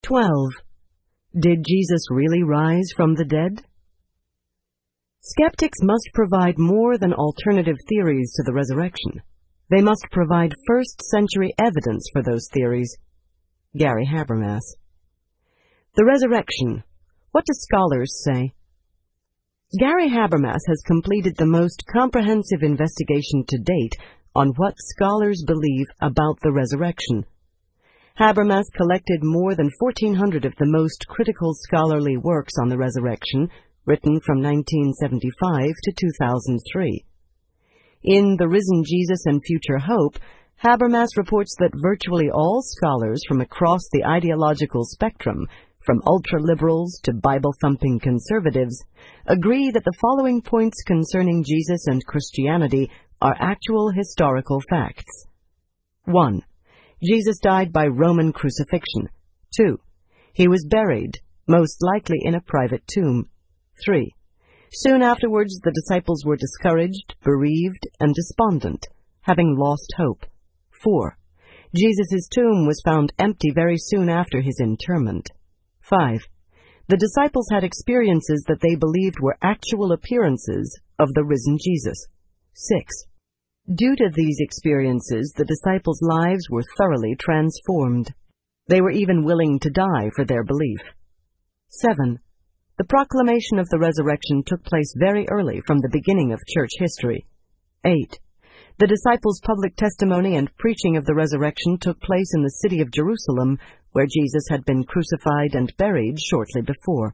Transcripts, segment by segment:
12. Did Jesus really rise from the dead? Skeptics must provide more than alternative theories to the resurrection. They must provide first-century evidence for those theories. Gary Habermas. The resurrection. What do scholars say? Gary Habermas has completed the most comprehensive investigation to date on what scholars believe about the resurrection. Habermas collected more than 1,400 of the most critical scholarly works on the resurrection, written from 1975 to 2003. In The Risen Jesus and Future Hope, Habermas reports that virtually all scholars from across the ideological spectrum, from ultra-liberals to Bible-thumping conservatives, agree that the following points concerning Jesus and Christianity are actual historical facts. 1. Jesus died by Roman crucifixion. 2. He was buried, most likely in a private tomb. 3. Soon afterwards the disciples were discouraged, bereaved, and despondent, having lost hope. 4. Jesus' tomb was found empty very soon after his interment. 5. The disciples had experiences that they believed were actual appearances of the risen Jesus. 6. Due to these experiences, the disciples' lives were thoroughly transformed. They were even willing to die for their belief. 7. The proclamation of the resurrection took place very early from the beginning of church history. 8. The disciples' public testimony and preaching of the resurrection took place in the city of Jerusalem, where Jesus had been crucified and buried shortly before.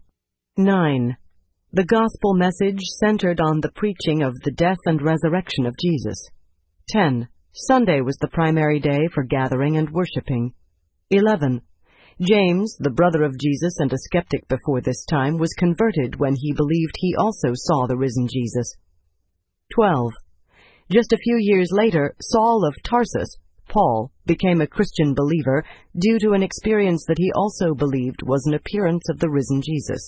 9. The gospel message centered on the preaching of the death and resurrection of Jesus. 10. Sunday was the primary day for gathering and worshiping. 11. James, the brother of Jesus and a skeptic before this time, was converted when he believed he also saw the risen Jesus. 12. Just a few years later, Saul of Tarsus, Paul, became a Christian believer due to an experience that he also believed was an appearance of the risen Jesus.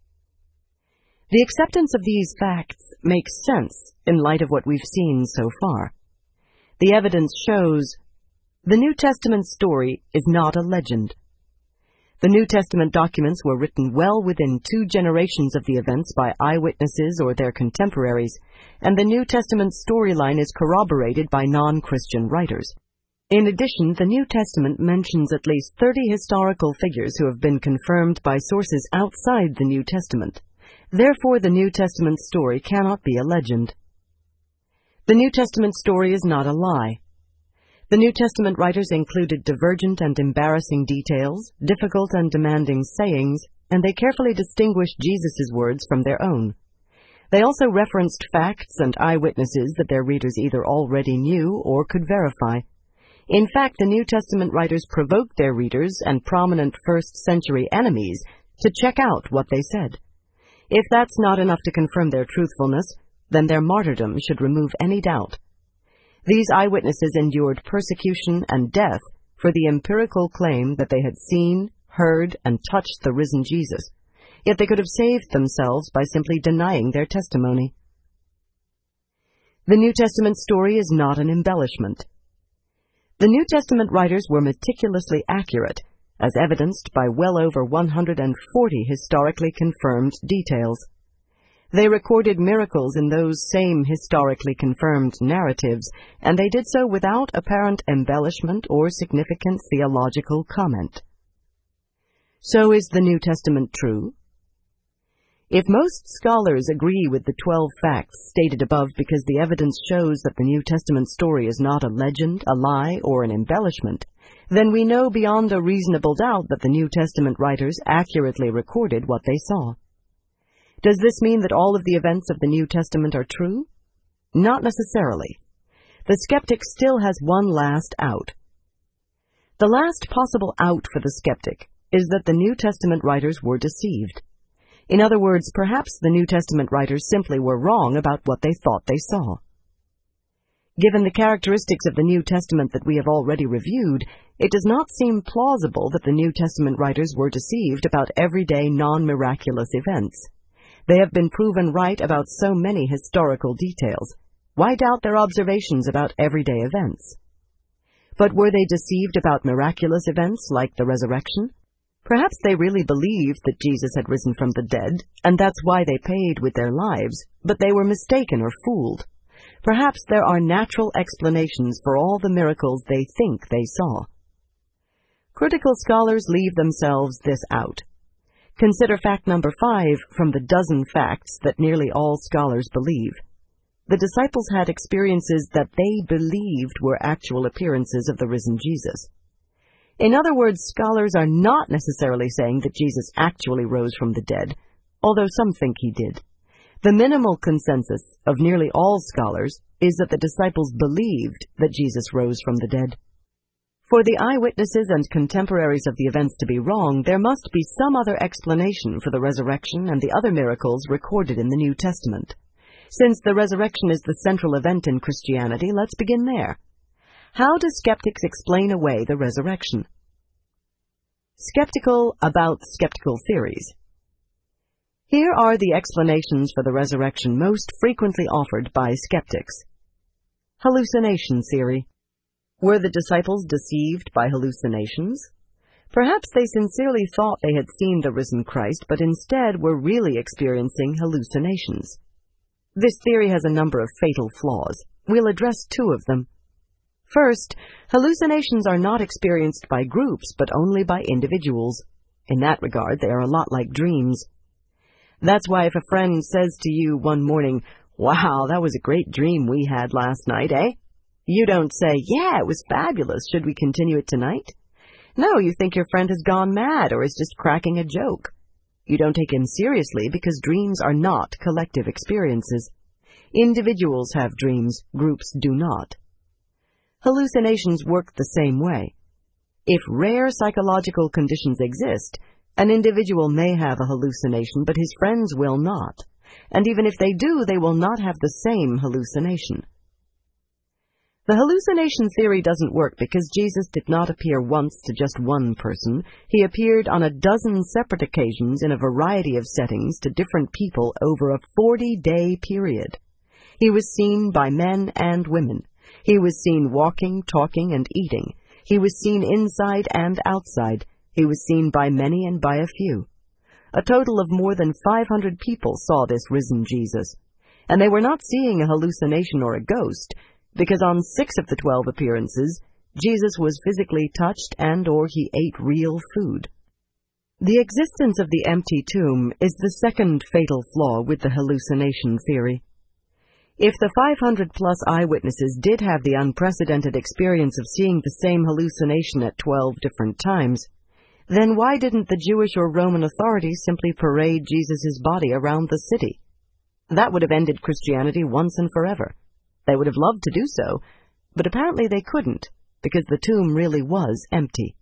The acceptance of these facts makes sense in light of what we've seen so far. The evidence shows the New Testament story is not a legend. The New Testament documents were written well within 2 generations of the events by eyewitnesses or their contemporaries, and the New Testament storyline is corroborated by non-Christian writers. In addition, the New Testament mentions at least 30 historical figures who have been confirmed by sources outside the New Testament. Therefore, the New Testament story cannot be a legend. The New Testament story is not a lie. The New Testament writers included divergent and embarrassing details, difficult and demanding sayings, and they carefully distinguished Jesus' words from their own. They also referenced facts and eyewitnesses that their readers either already knew or could verify. In fact, the New Testament writers provoked their readers and prominent first-century enemies to check out what they said. If that's not enough to confirm their truthfulness, then their martyrdom should remove any doubt. These eyewitnesses endured persecution and death for the empirical claim that they had seen, heard, and touched the risen Jesus, yet they could have saved themselves by simply denying their testimony. The New Testament story is not an embellishment. The New Testament writers were meticulously accurate, as evidenced by well over 140 historically confirmed details. They recorded miracles in those same historically confirmed narratives, and they did so without apparent embellishment or significant theological comment. So is the New Testament true? If most scholars agree with the 12 facts stated above because the evidence shows that the New Testament story is not a legend, a lie, or an embellishment, then we know beyond a reasonable doubt that the New Testament writers accurately recorded what they saw. Does this mean that all of the events of the New Testament are true? Not necessarily. The skeptic still has one last out. The last possible out for the skeptic is that the New Testament writers were deceived. In other words, perhaps the New Testament writers simply were wrong about what they thought they saw. Given the characteristics of the New Testament that we have already reviewed, it does not seem plausible that the New Testament writers were deceived about everyday non-miraculous events. They have been proven right about so many historical details. Why doubt their observations about everyday events? But were they deceived about miraculous events like the resurrection? Perhaps they really believed that Jesus had risen from the dead, and that's why they paid with their lives, but they were mistaken or fooled. Perhaps there are natural explanations for all the miracles they think they saw. Critical scholars leave themselves this out. Consider fact number 5 from the dozen facts that nearly all scholars believe. The disciples had experiences that they believed were actual appearances of the risen Jesus. In other words, scholars are not necessarily saying that Jesus actually rose from the dead, although some think he did. The minimal consensus of nearly all scholars is that the disciples believed that Jesus rose from the dead. For the eyewitnesses and contemporaries of the events to be wrong, there must be some other explanation for the resurrection and the other miracles recorded in the New Testament. Since the resurrection is the central event in Christianity, let's begin there. How do skeptics explain away the resurrection? Skeptical about skeptical theories. Here are the explanations for the resurrection most frequently offered by skeptics. Hallucination theory. Were the disciples deceived by hallucinations? Perhaps they sincerely thought they had seen the risen Christ, but instead were really experiencing hallucinations. This theory has a number of fatal flaws. We'll address 2 of them. First, hallucinations are not experienced by groups, but only by individuals. In that regard, they are a lot like dreams. That's why if a friend says to you one morning, "Wow, that was a great dream we had last night, eh?" You don't say, "Yeah, it was fabulous. Should we continue it tonight?" No, you think your friend has gone mad or is just cracking a joke. You don't take him seriously because dreams are not collective experiences. Individuals have dreams, groups do not. Hallucinations work the same way. If rare psychological conditions exist, an individual may have a hallucination, but his friends will not. And even if they do, they will not have the same hallucination. The hallucination theory doesn't work because Jesus did not appear once to just one person. He appeared on a dozen separate occasions in a variety of settings to different people over a 40-day period. He was seen by men and women. He was seen walking, talking, and eating. He was seen inside and outside. He was seen by many and by a few. A total of more than 500 people saw this risen Jesus. And they were not seeing a hallucination or a ghost, because on 6 of the 12 appearances, Jesus was physically touched and/or he ate real food. The existence of the empty tomb is the second fatal flaw with the hallucination theory. If the 500-plus eyewitnesses did have the unprecedented experience of seeing the same hallucination at 12 different times, then why didn't the Jewish or Roman authorities simply parade Jesus' body around the city? That would have ended Christianity once and forever. They would have loved to do so, but apparently they couldn't, because the tomb really was empty.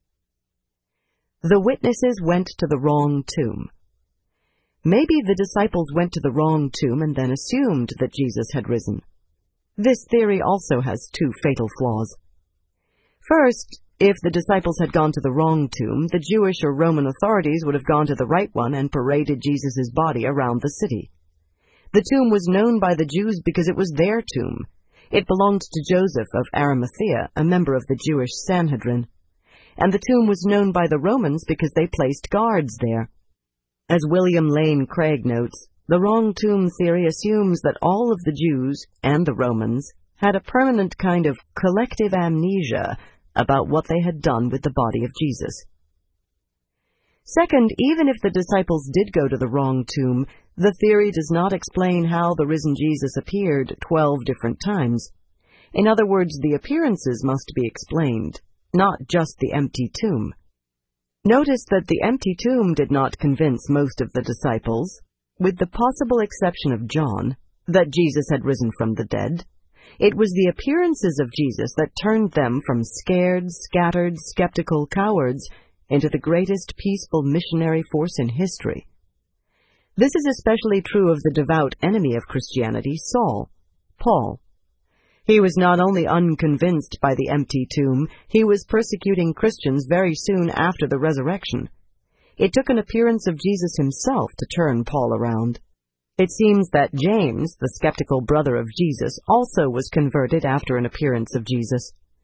The witnesses went to the wrong tomb. Maybe the disciples went to the wrong tomb and then assumed that Jesus had risen. This theory also has 2 fatal flaws. First, if the disciples had gone to the wrong tomb, the Jewish or Roman authorities would have gone to the right one and paraded Jesus' body around the city. The tomb was known by the Jews because it was their tomb. It belonged to Joseph of Arimathea, a member of the Jewish Sanhedrin. And the tomb was known by the Romans because they placed guards there. As William Lane Craig notes, the wrong tomb theory assumes that all of the Jews and the Romans had a permanent kind of collective amnesia about what they had done with the body of Jesus. Second, even if the disciples did go to the wrong tomb, the theory does not explain how the risen Jesus appeared 12 different times. In other words, the appearances must be explained, not just the empty tomb. Notice that the empty tomb did not convince most of the disciples, with the possible exception of John, that Jesus had risen from the dead. It was the appearances of Jesus that turned them from scared, scattered, skeptical cowards into the greatest peaceful missionary force in history. This is especially true of the devout enemy of Christianity, Saul, Paul. He was not only unconvinced by the empty tomb, he was persecuting Christians very soon after the resurrection. It took an appearance of Jesus himself to turn Paul around. It seems that James, the skeptical brother of Jesus, also was converted after an appearance of Jesus.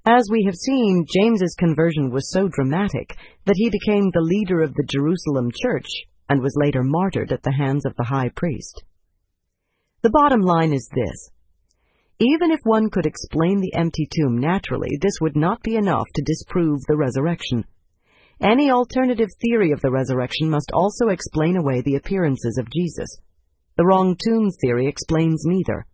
As we have seen, James's conversion was so dramatic that he became the leader of the Jerusalem church and was later martyred at the hands of the high priest. The bottom line is this. Even if one could explain the empty tomb naturally, this would not be enough to disprove the resurrection. Any alternative theory of the resurrection must also explain away the appearances of Jesus. The wrong tomb theory explains neither.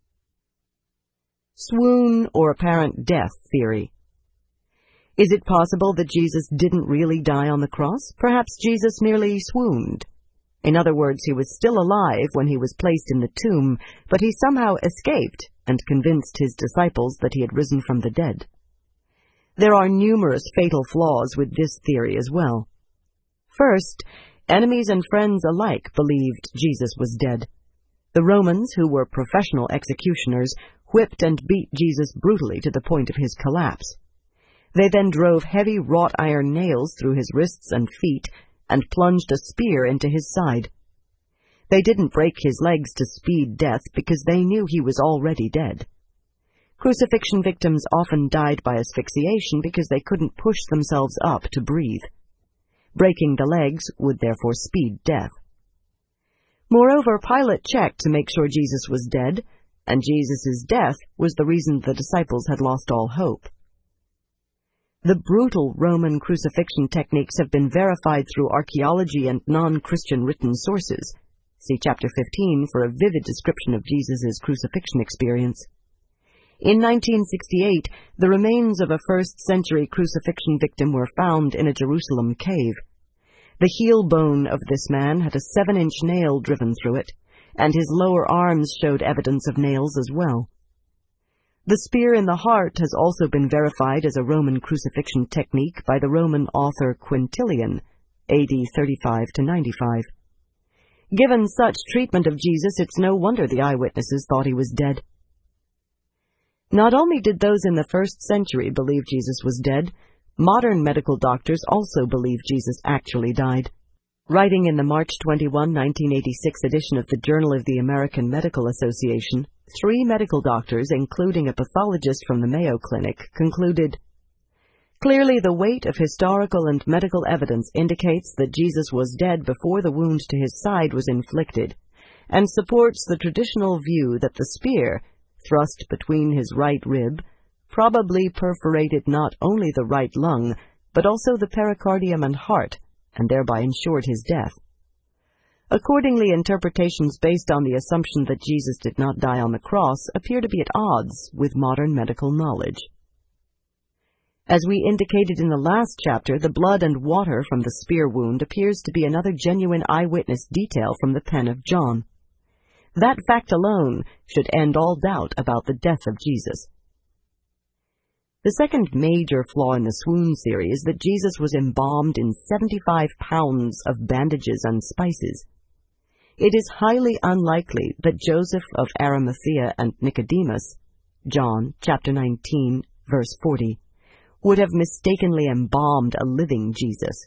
Swoon or apparent death theory. Is it possible that Jesus didn't really die on the cross? Perhaps Jesus merely swooned. In other words, he was still alive when he was placed in the tomb, but he somehow escaped and convinced his disciples that he had risen from the dead. There are numerous fatal flaws with this theory as well. First, enemies and friends alike believed Jesus was dead. The Romans, who were professional executioners, whipped and beat Jesus brutally to the point of his collapse. They then drove heavy wrought iron nails through his wrists and feet and plunged a spear into his side. They didn't break his legs to speed death because they knew he was already dead. Crucifixion victims often died by asphyxiation because they couldn't push themselves up to breathe. Breaking the legs would therefore speed death. Moreover, Pilate checked to make sure Jesus was dead, and Jesus' death was the reason the disciples had lost all hope. The brutal Roman crucifixion techniques have been verified through archaeology and non-Christian written sources. See chapter 15 for a vivid description of Jesus' crucifixion experience. In 1968, the remains of a first-century crucifixion victim were found in a Jerusalem cave. The heel bone of this man had a 7-inch nail driven through it, and his lower arms showed evidence of nails as well. The spear in the heart has also been verified as a Roman crucifixion technique by the Roman author Quintilian, AD 35 to 95. Given such treatment of Jesus, it's no wonder the eyewitnesses thought he was dead. Not only did those in the first century believe Jesus was dead, modern medical doctors also believe Jesus actually died. Writing in the March 21, 1986 edition of the Journal of the American Medical Association, 3 medical doctors, including a pathologist from the Mayo Clinic, concluded, "Clearly the weight of historical and medical evidence indicates that Jesus was dead before the wound to his side was inflicted, and supports the traditional view that the spear, thrust between his right rib, probably perforated not only the right lung, but also the pericardium and heart, and thereby ensured his death." Accordingly, interpretations based on the assumption that Jesus did not die on the cross appear to be at odds with modern medical knowledge. As we indicated in the last chapter, the blood and water from the spear wound appears to be another genuine eyewitness detail from the pen of John. That fact alone should end all doubt about the death of Jesus. The second major flaw in the swoon theory is that Jesus was embalmed in 75 pounds of bandages and spices. It is highly unlikely that Joseph of Arimathea and Nicodemus, John chapter 19, verse 40, would have mistakenly embalmed a living Jesus.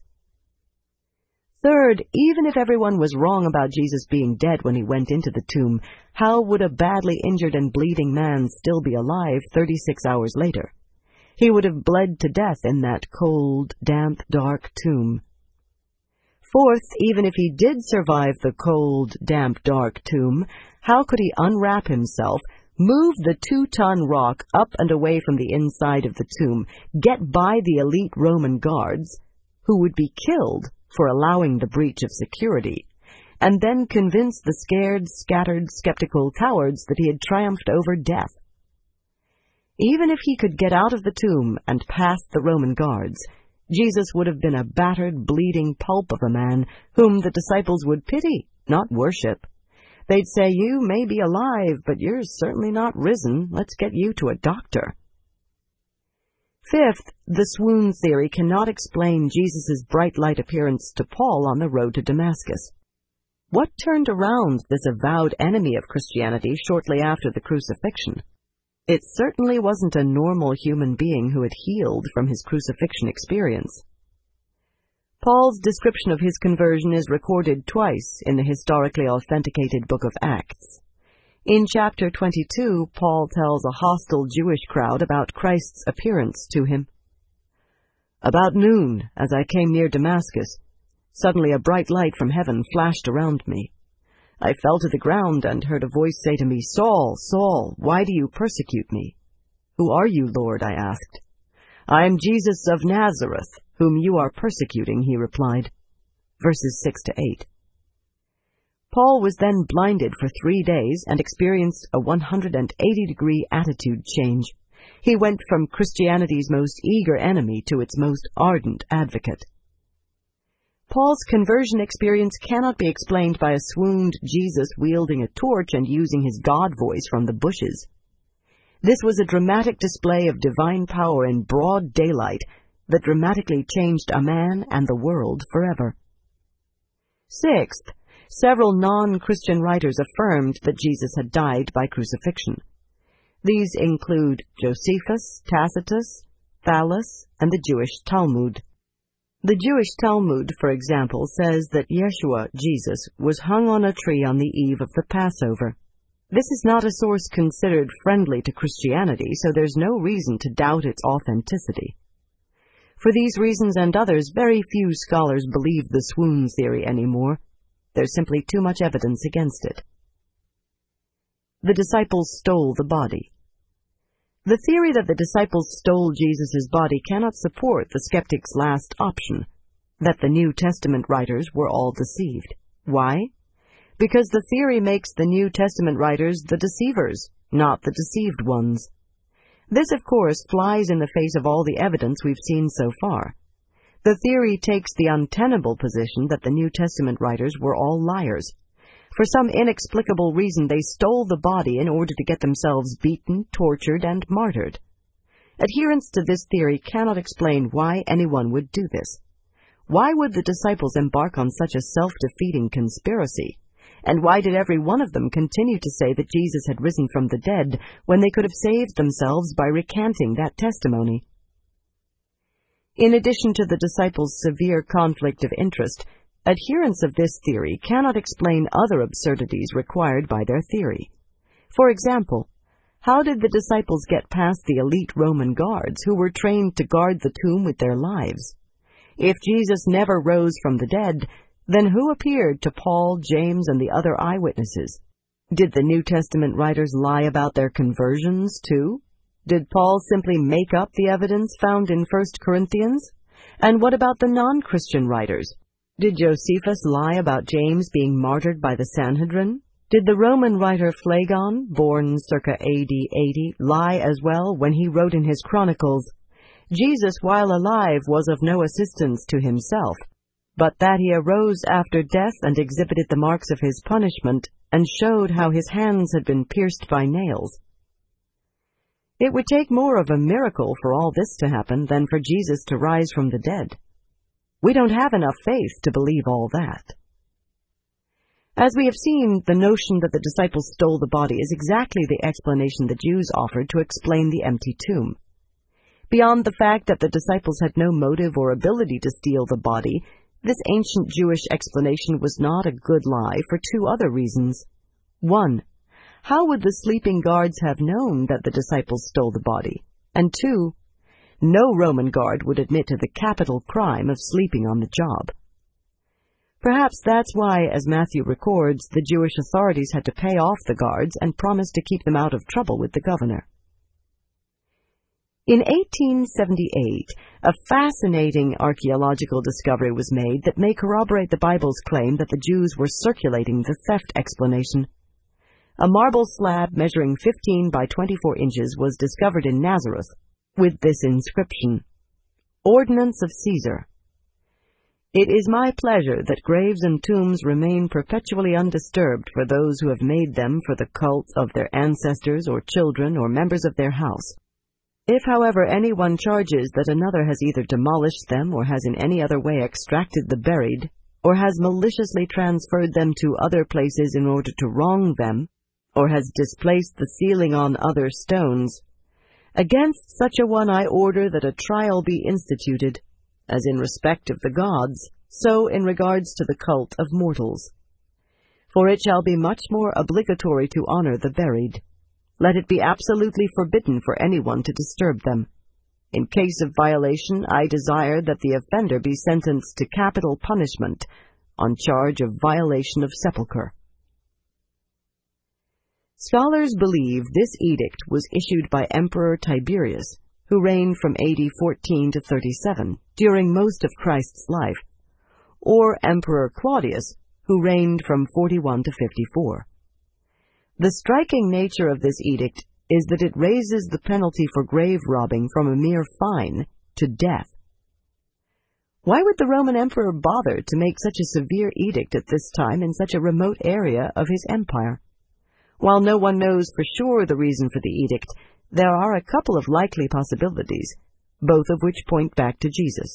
Third, even if everyone was wrong about Jesus being dead when he went into the tomb, how would a badly injured and bleeding man still be alive 36 hours later? He would have bled to death in that cold, damp, dark tomb. Fourth, even if he did survive the cold, damp, dark tomb, how could he unwrap himself, move the 2-ton rock up and away from the inside of the tomb, get by the elite Roman guards, who would be killed for allowing the breach of security, and then convince the scared, scattered, skeptical cowards that he had triumphed over death? Even if he could get out of the tomb and past the Roman guards, Jesus would have been a battered, bleeding pulp of a man whom the disciples would pity, not worship. They'd say, "You may be alive, but you're certainly not risen. Let's get you to a doctor." Fifth, the swoon theory cannot explain Jesus' bright light appearance to Paul on the road to Damascus. What turned around this avowed enemy of Christianity shortly after the crucifixion? It certainly wasn't a normal human being who had healed from his crucifixion experience. Paul's description of his conversion is recorded twice in the historically authenticated book of Acts. In chapter 22, Paul tells a hostile Jewish crowd about Christ's appearance to him. "About noon, as I came near Damascus, suddenly a bright light from heaven flashed around me. I fell to the ground and heard a voice say to me, 'Saul, Saul, why do you persecute me?' 'Who are you, Lord?' I asked. 'I am Jesus of Nazareth, whom you are persecuting,' he replied." Verses 6 to 8. Paul was then blinded for 3 days and experienced a 180-degree attitude change. He went from Christianity's most eager enemy to its most ardent advocate. Paul's conversion experience cannot be explained by a swooned Jesus wielding a torch and using his God voice from the bushes. This was a dramatic display of divine power in broad daylight that dramatically changed a man and the world forever. Sixth, several non-Christian writers affirmed that Jesus had died by crucifixion. These include Josephus, Tacitus, Thallus, and the Jewish Talmud. The Jewish Talmud, for example, says that Yeshua, Jesus, was hung on a tree on the eve of the Passover. This is not a source considered friendly to Christianity, so there's no reason to doubt its authenticity. For these reasons and others, very few scholars believe the swoon theory anymore. There's simply too much evidence against it. The disciples stole the body. The theory that the disciples stole Jesus' body cannot support the skeptic's last option, that the New Testament writers were all deceived. Why? Because the theory makes the New Testament writers the deceivers, not the deceived ones. This, of course, flies in the face of all the evidence we've seen so far. The theory takes the untenable position that the New Testament writers were all liars. For some inexplicable reason, they stole the body in order to get themselves beaten, tortured, and martyred. Adherents to this theory cannot explain why anyone would do this. Why would the disciples embark on such a self-defeating conspiracy? And why did every one of them continue to say that Jesus had risen from the dead when they could have saved themselves by recanting that testimony? In addition to the disciples' severe conflict of interest, adherents of this theory cannot explain other absurdities required by their theory. For example, how did the disciples get past the elite Roman guards who were trained to guard the tomb with their lives? If Jesus never rose from the dead, then who appeared to Paul, James, and the other eyewitnesses? Did the New Testament writers lie about their conversions, too? Did Paul simply make up the evidence found in 1 Corinthians? And what about the non-Christian writers? Did Josephus lie about James being martyred by the Sanhedrin? Did the Roman writer Phlegon, born circa AD 80, lie as well when he wrote in his chronicles, "Jesus, while alive, was of no assistance to himself, but that he arose after death and exhibited the marks of his punishment, and showed how his hands had been pierced by nails"? It would take more of a miracle for all this to happen than for Jesus to rise from the dead. We don't have enough faith to believe all that. As we have seen, the notion that the disciples stole the body is exactly the explanation the Jews offered to explain the empty tomb. Beyond the fact that the disciples had no motive or ability to steal the body, this ancient Jewish explanation was not a good lie for two other reasons. 1. How would the sleeping guards have known that the disciples stole the body? And 2. No Roman guard would admit to the capital crime of sleeping on the job. Perhaps that's why, as Matthew records, the Jewish authorities had to pay off the guards and promised to keep them out of trouble with the governor. In 1878, a fascinating archaeological discovery was made that may corroborate the Bible's claim that the Jews were circulating the theft explanation. A marble slab measuring 15 by 24 inches was discovered in Nazareth with this inscription, "Ordinance of Caesar. It is my pleasure that graves and tombs remain perpetually undisturbed for those who have made them for the cult of their ancestors or children or members of their house. If, however, anyone charges that another has either demolished them or has in any other way extracted the buried, or has maliciously transferred them to other places in order to wrong them, or has displaced the ceiling on other stones, against such a one I order that a trial be instituted, as in respect of the gods, so in regards to the cult of mortals. For it shall be much more obligatory to honor the buried. Let it be absolutely forbidden for anyone to disturb them. In case of violation, I desire that the offender be sentenced to capital punishment on charge of violation of sepulchre. Scholars believe this edict was issued by Emperor Tiberius, who reigned from AD 14 to 37 during most of Christ's life, or Emperor Claudius, who reigned from 41 to 54. The striking nature of this edict is that it raises the penalty for grave robbing from a mere fine to death. Why would the Roman emperor bother to make such a severe edict at this time in such a remote area of his empire? While no one knows for sure the reason for the edict, there are a couple of likely possibilities, both of which point back to Jesus.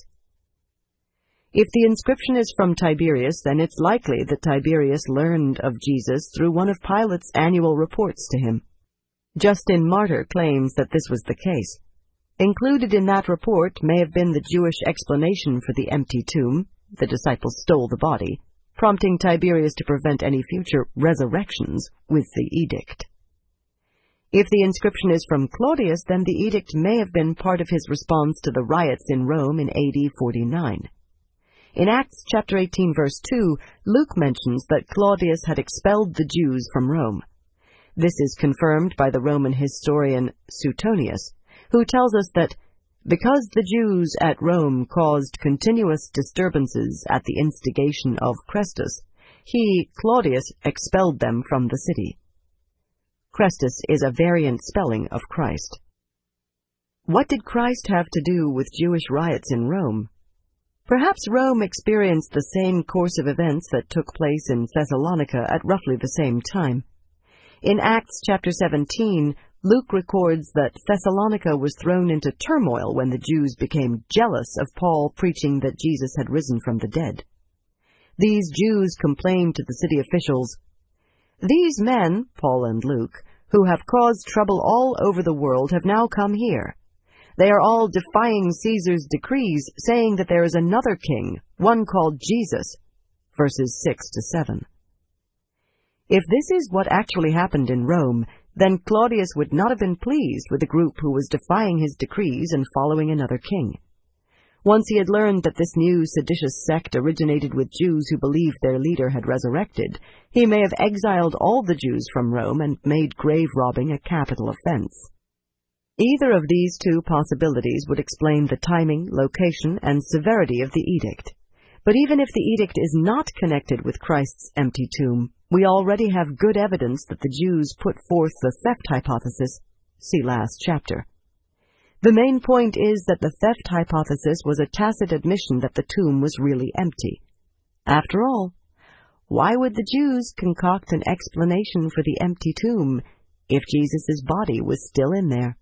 If the inscription is from Tiberius, then it's likely that Tiberius learned of Jesus through one of Pilate's annual reports to him. Justin Martyr claims that this was the case. Included in that report may have been the Jewish explanation for the empty tomb. The disciples stole the body, prompting Tiberius to prevent any future resurrections with the edict. If the inscription is from Claudius, then the edict may have been part of his response to the riots in Rome in AD 49. In Acts chapter 18, verse 2, Luke mentions that Claudius had expelled the Jews from Rome. This is confirmed by the Roman historian Suetonius, who tells us that because the Jews at Rome caused continuous disturbances at the instigation of Chrestus, he, Claudius, expelled them from the city. Chrestus is a variant spelling of Christ. What did Christ have to do with Jewish riots in Rome? Perhaps Rome experienced the same course of events that took place in Thessalonica at roughly the same time. In Acts chapter 17, Luke records that Thessalonica was thrown into turmoil when the Jews became jealous of Paul preaching that Jesus had risen from the dead. These Jews complained to the city officials, "These men, Paul and Luke, who have caused trouble all over the world have now come here. They are all defying Caesar's decrees, saying that there is another king, one called Jesus." Verses 6 to 7. If this is what actually happened in Rome, then Claudius would not have been pleased with a group who was defying his decrees and following another king. Once he had learned that this new seditious sect originated with Jews who believed their leader had resurrected, he may have exiled all the Jews from Rome and made grave robbing a capital offense. Either of these two possibilities would explain the timing, location, and severity of the edict. But even if the edict is not connected with Christ's empty tomb, we already have good evidence that the Jews put forth the theft hypothesis. See last chapter. The main point is that the theft hypothesis was a tacit admission that the tomb was really empty. After all, why would the Jews concoct an explanation for the empty tomb if Jesus' body was still in there?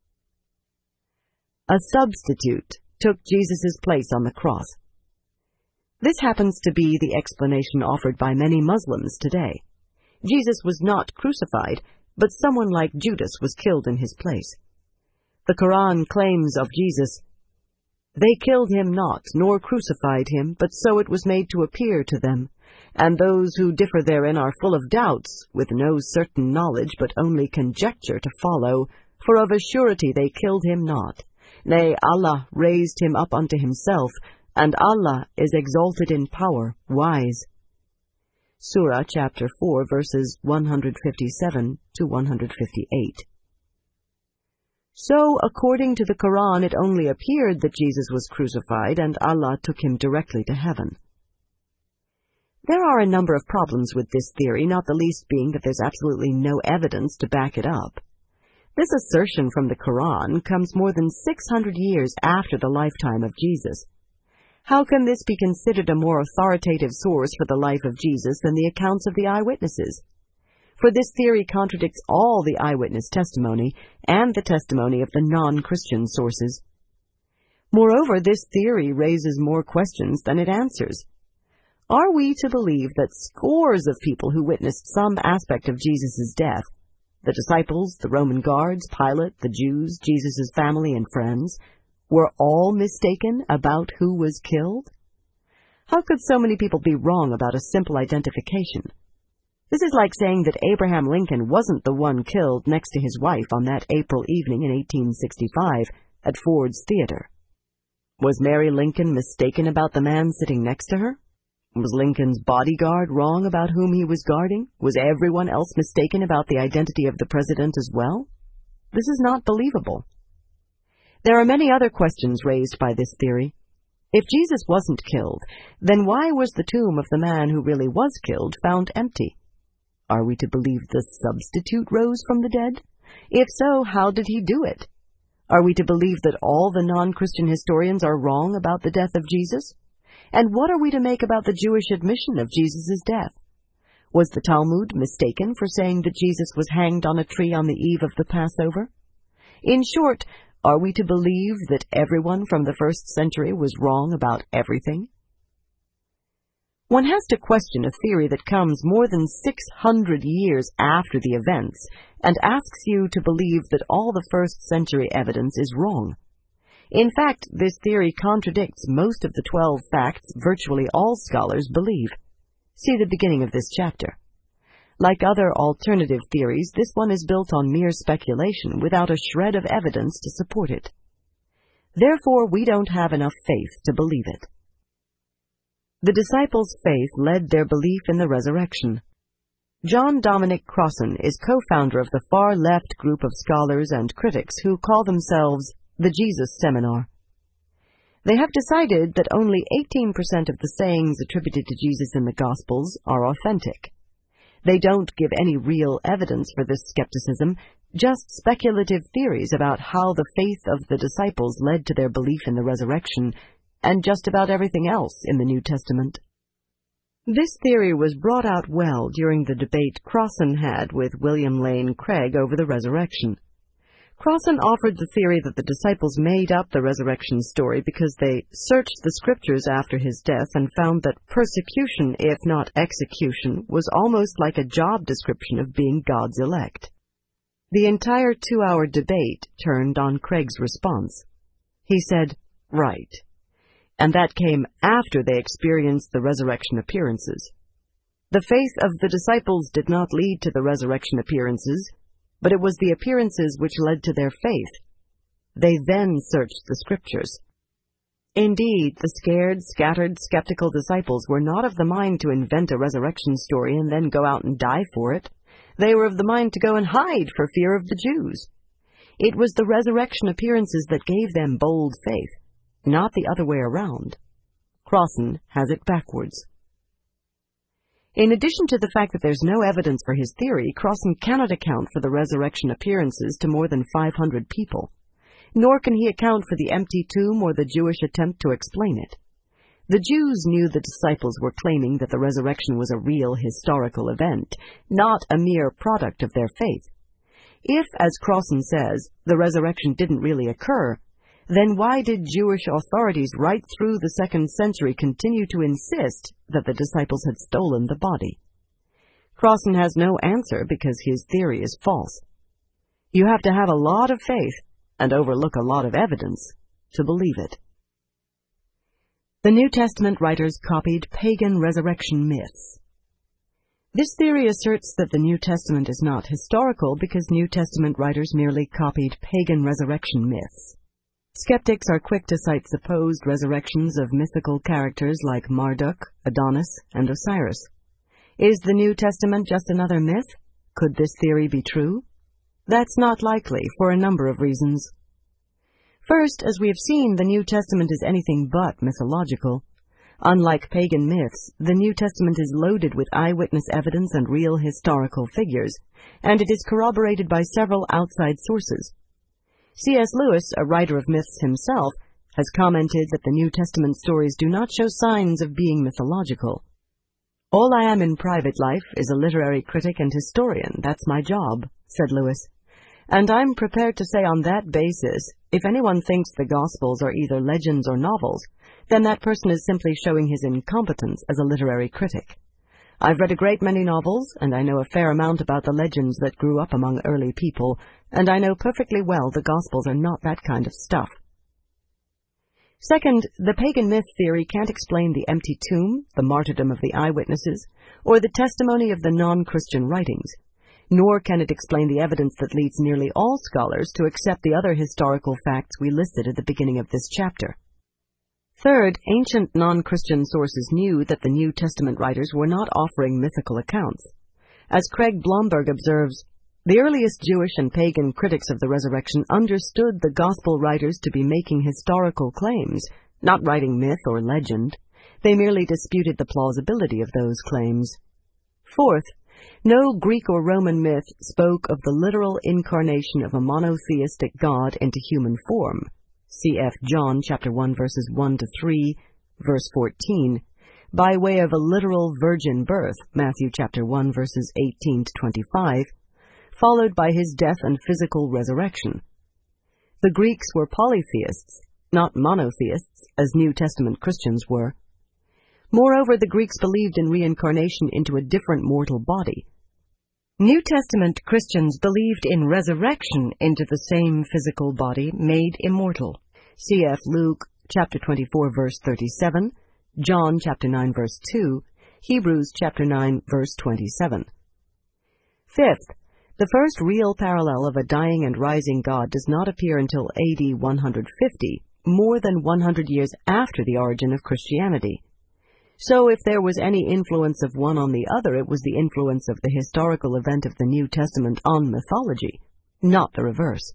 A substitute took Jesus' place on the cross. This happens to be the explanation offered by many Muslims today. Jesus was not crucified, but someone like Judas was killed in his place. The Quran claims of Jesus, "They killed him not, nor crucified him, but so it was made to appear to them. And those who differ therein are full of doubts, with no certain knowledge, but only conjecture to follow. For of a surety they killed him not. Nay, Allah raised him up unto himself, and Allah is exalted in power, wise." Surah chapter 4, verses 157 to 158. So, according to the Quran, it only appeared that Jesus was crucified, and Allah took him directly to heaven. There are a number of problems with this theory, not the least being that there's absolutely no evidence to back it up. This assertion from the Quran comes more than 600 years after the lifetime of Jesus. How can this be considered a more authoritative source for the life of Jesus than the accounts of the eyewitnesses? For this theory contradicts all the eyewitness testimony and the testimony of the non-Christian sources. Moreover, this theory raises more questions than it answers. Are we to believe that scores of people who witnessed some aspect of Jesus' death, the disciples, the Roman guards, Pilate, the Jews, Jesus' family and friends, were all mistaken about who was killed? How could so many people be wrong about a simple identification? This is like saying that Abraham Lincoln wasn't the one killed next to his wife on that April evening in 1865 at Ford's Theater. Was Mary Lincoln mistaken about the man sitting next to her? Was Lincoln's bodyguard wrong about whom he was guarding? Was everyone else mistaken about the identity of the president as well? This is not believable. There are many other questions raised by this theory. If Jesus wasn't killed, then why was the tomb of the man who really was killed found empty? Are we to believe the substitute rose from the dead? If so, how did he do it? Are we to believe that all the non-Christian historians are wrong about the death of Jesus? And what are we to make about the Jewish admission of Jesus' death? Was the Talmud mistaken for saying that Jesus was hanged on a tree on the eve of the Passover? In short, are we to believe that everyone from the first century was wrong about everything? One has to question a theory that comes more than 600 years after the events and asks you to believe that all the first century evidence is wrong. In fact, this theory contradicts most of the 12 facts virtually all scholars believe. See the beginning of this chapter. Like other alternative theories, this one is built on mere speculation without a shred of evidence to support it. Therefore, we don't have enough faith to believe it. The disciples' faith led their belief in the resurrection. John Dominic Crossan is co-founder of the far-left group of scholars and critics who call themselves the Jesus Seminar. They have decided that only 18% of the sayings attributed to Jesus in the Gospels are authentic. They don't give any real evidence for this skepticism, just speculative theories about how the faith of the disciples led to their belief in the resurrection, and just about everything else in the New Testament. This theory was brought out well during the debate Crossan had with William Lane Craig over the resurrection. Crossan offered the theory that the disciples made up the resurrection story because they searched the scriptures after his death and found that persecution, if not execution, was almost like a job description of being God's elect. The entire 2-hour debate turned on Craig's response. He said, "Right." And that came after they experienced the resurrection appearances. The faith of the disciples did not lead to the resurrection appearances, but it was the appearances which led to their faith. They then searched the scriptures. Indeed, the scared, scattered, skeptical disciples were not of the mind to invent a resurrection story and then go out and die for it. They were of the mind to go and hide for fear of the Jews. It was the resurrection appearances that gave them bold faith, not the other way around. Crossan has it backwards. In addition to the fact that there's no evidence for his theory, Crossan cannot account for the resurrection appearances to more than 500 people. Nor can he account for the empty tomb or the Jewish attempt to explain it. The Jews knew the disciples were claiming that the resurrection was a real historical event, not a mere product of their faith. If, as Crossan says, the resurrection didn't really occur, then why did Jewish authorities right through the 2nd century continue to insist that the disciples had stolen the body? Crossan has no answer because his theory is false. You have to have a lot of faith and overlook a lot of evidence to believe it. The New Testament writers copied pagan resurrection myths. This theory asserts that the New Testament is not historical because New Testament writers merely copied pagan resurrection myths. Skeptics are quick to cite supposed resurrections of mythical characters like Marduk, Adonis, and Osiris. Is the New Testament just another myth? Could this theory be true? That's not likely for a number of reasons. First, as we have seen, the New Testament is anything but mythological. Unlike pagan myths, the New Testament is loaded with eyewitness evidence and real historical figures, and it is corroborated by several outside sources. C.S. Lewis, a writer of myths himself, has commented that the New Testament stories do not show signs of being mythological. "All I am in private life is a literary critic and historian. That's my job," said Lewis. And I'm prepared to say on that basis, if anyone thinks the Gospels are either legends or novels, then that person is simply showing his incompetence as a literary critic. I've read a great many novels, and I know a fair amount about the legends that grew up among early people, and I know perfectly well the Gospels are not that kind of stuff. Second, the pagan myth theory can't explain the empty tomb, the martyrdom of the eyewitnesses, or the testimony of the non-Christian writings, nor can it explain the evidence that leads nearly all scholars to accept the other historical facts we listed at the beginning of this chapter. Third, ancient non-Christian sources knew that the New Testament writers were not offering mythical accounts. As Craig Blomberg observes, the earliest Jewish and pagan critics of the resurrection understood the gospel writers to be making historical claims, not writing myth or legend. They merely disputed the plausibility of those claims. Fourth, no Greek or Roman myth spoke of the literal incarnation of a monotheistic God into human form. Cf. John chapter 1 verses 1 to 3, verse 14, by way of a literal virgin birth, Matthew chapter 1 verses 18 to 25, followed by his death and physical resurrection. The Greeks were polytheists, not monotheists, as New Testament Christians were. Moreover, the Greeks believed in reincarnation into a different mortal body. New Testament Christians believed in resurrection into the same physical body made immortal. Cf. Luke chapter 24 verse 37, John chapter 9 verse 2, Hebrews chapter 9 verse 27. Fifth, the first real parallel of a dying and rising God does not appear until AD 150, more than 100 years after the origin of Christianity. So if there was any influence of one on the other, it was the influence of the historical event of the New Testament on mythology, not the reverse.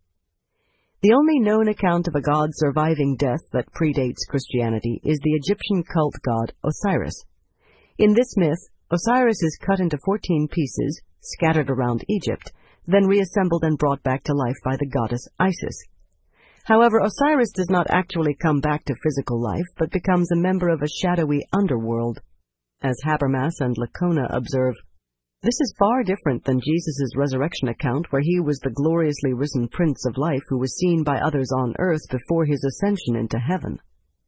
The only known account of a god surviving death that predates Christianity is the Egyptian cult god Osiris. In this myth, Osiris is cut into 14 pieces, scattered around Egypt, then reassembled and brought back to life by the goddess Isis. However, Osiris does not actually come back to physical life, but becomes a member of a shadowy underworld. As Habermas and Lacona observe, this is far different than Jesus' resurrection account, where he was the gloriously risen Prince of Life who was seen by others on earth before his ascension into heaven.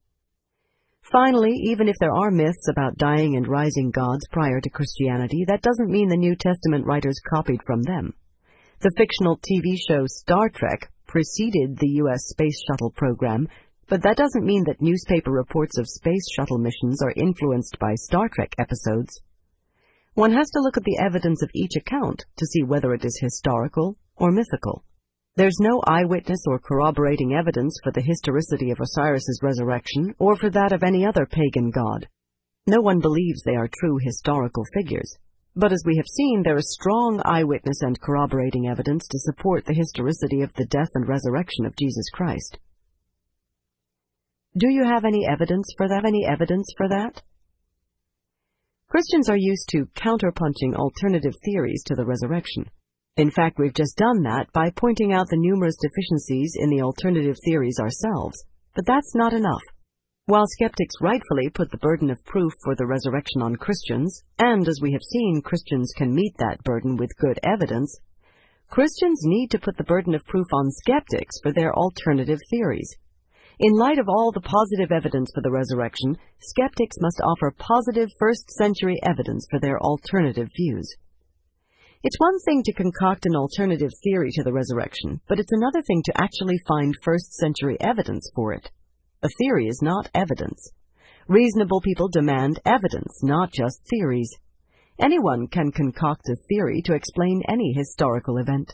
Finally, even if there are myths about dying and rising gods prior to Christianity, that doesn't mean the New Testament writers copied from them. The fictional TV show Star Trek preceded the U.S. Space Shuttle program, but that doesn't mean that newspaper reports of space shuttle missions are influenced by Star Trek episodes. One has to look at the evidence of each account to see whether it is historical or mythical. There's no eyewitness or corroborating evidence for the historicity of Osiris's resurrection or for that of any other pagan god. No one believes they are true historical figures. But as we have seen, there is strong eyewitness and corroborating evidence to support the historicity of the death and resurrection of Jesus Christ. Do you have any evidence for that? Christians are used to counterpunching alternative theories to the resurrection. In fact, we've just done that by pointing out the numerous deficiencies in the alternative theories ourselves. But that's not enough. While skeptics rightfully put the burden of proof for the resurrection on Christians, and as we have seen, Christians can meet that burden with good evidence, Christians need to put the burden of proof on skeptics for their alternative theories. In light of all the positive evidence for the resurrection, skeptics must offer positive first-century evidence for their alternative views. It's one thing to concoct an alternative theory to the resurrection, but it's another thing to actually find first-century evidence for it. A theory is not evidence. Reasonable people demand evidence, not just theories. Anyone can concoct a theory to explain any historical event.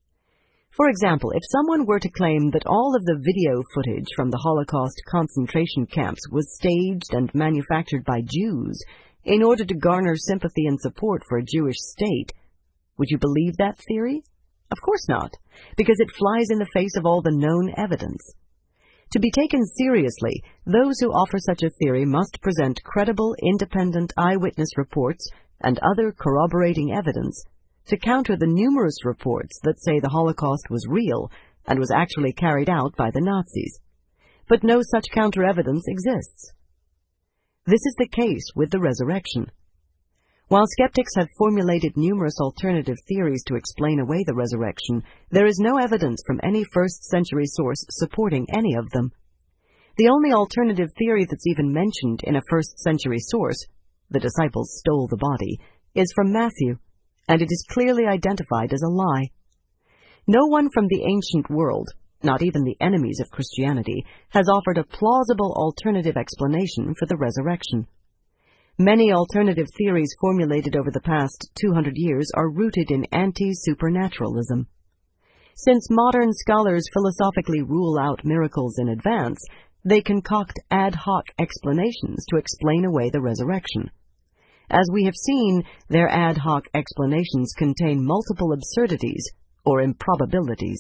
For example, if someone were to claim that all of the video footage from the Holocaust concentration camps was staged and manufactured by Jews in order to garner sympathy and support for a Jewish state, would you believe that theory? Of course not, because it flies in the face of all the known evidence. To be taken seriously, those who offer such a theory must present credible, independent eyewitness reports and other corroborating evidence to counter the numerous reports that say the Holocaust was real and was actually carried out by the Nazis. But no such counter-evidence exists. This is the case with the resurrection. While skeptics have formulated numerous alternative theories to explain away the resurrection, there is no evidence from any first-century source supporting any of them. The only alternative theory that's even mentioned in a first-century source, the disciples stole the body, is from Matthew, and it is clearly identified as a lie. No one from the ancient world, not even the enemies of Christianity, has offered a plausible alternative explanation for the resurrection. Many alternative theories formulated over the past 200 years are rooted in anti-supernaturalism. Since modern scholars philosophically rule out miracles in advance, they concoct ad hoc explanations to explain away the resurrection. As we have seen, their ad hoc explanations contain multiple absurdities or improbabilities.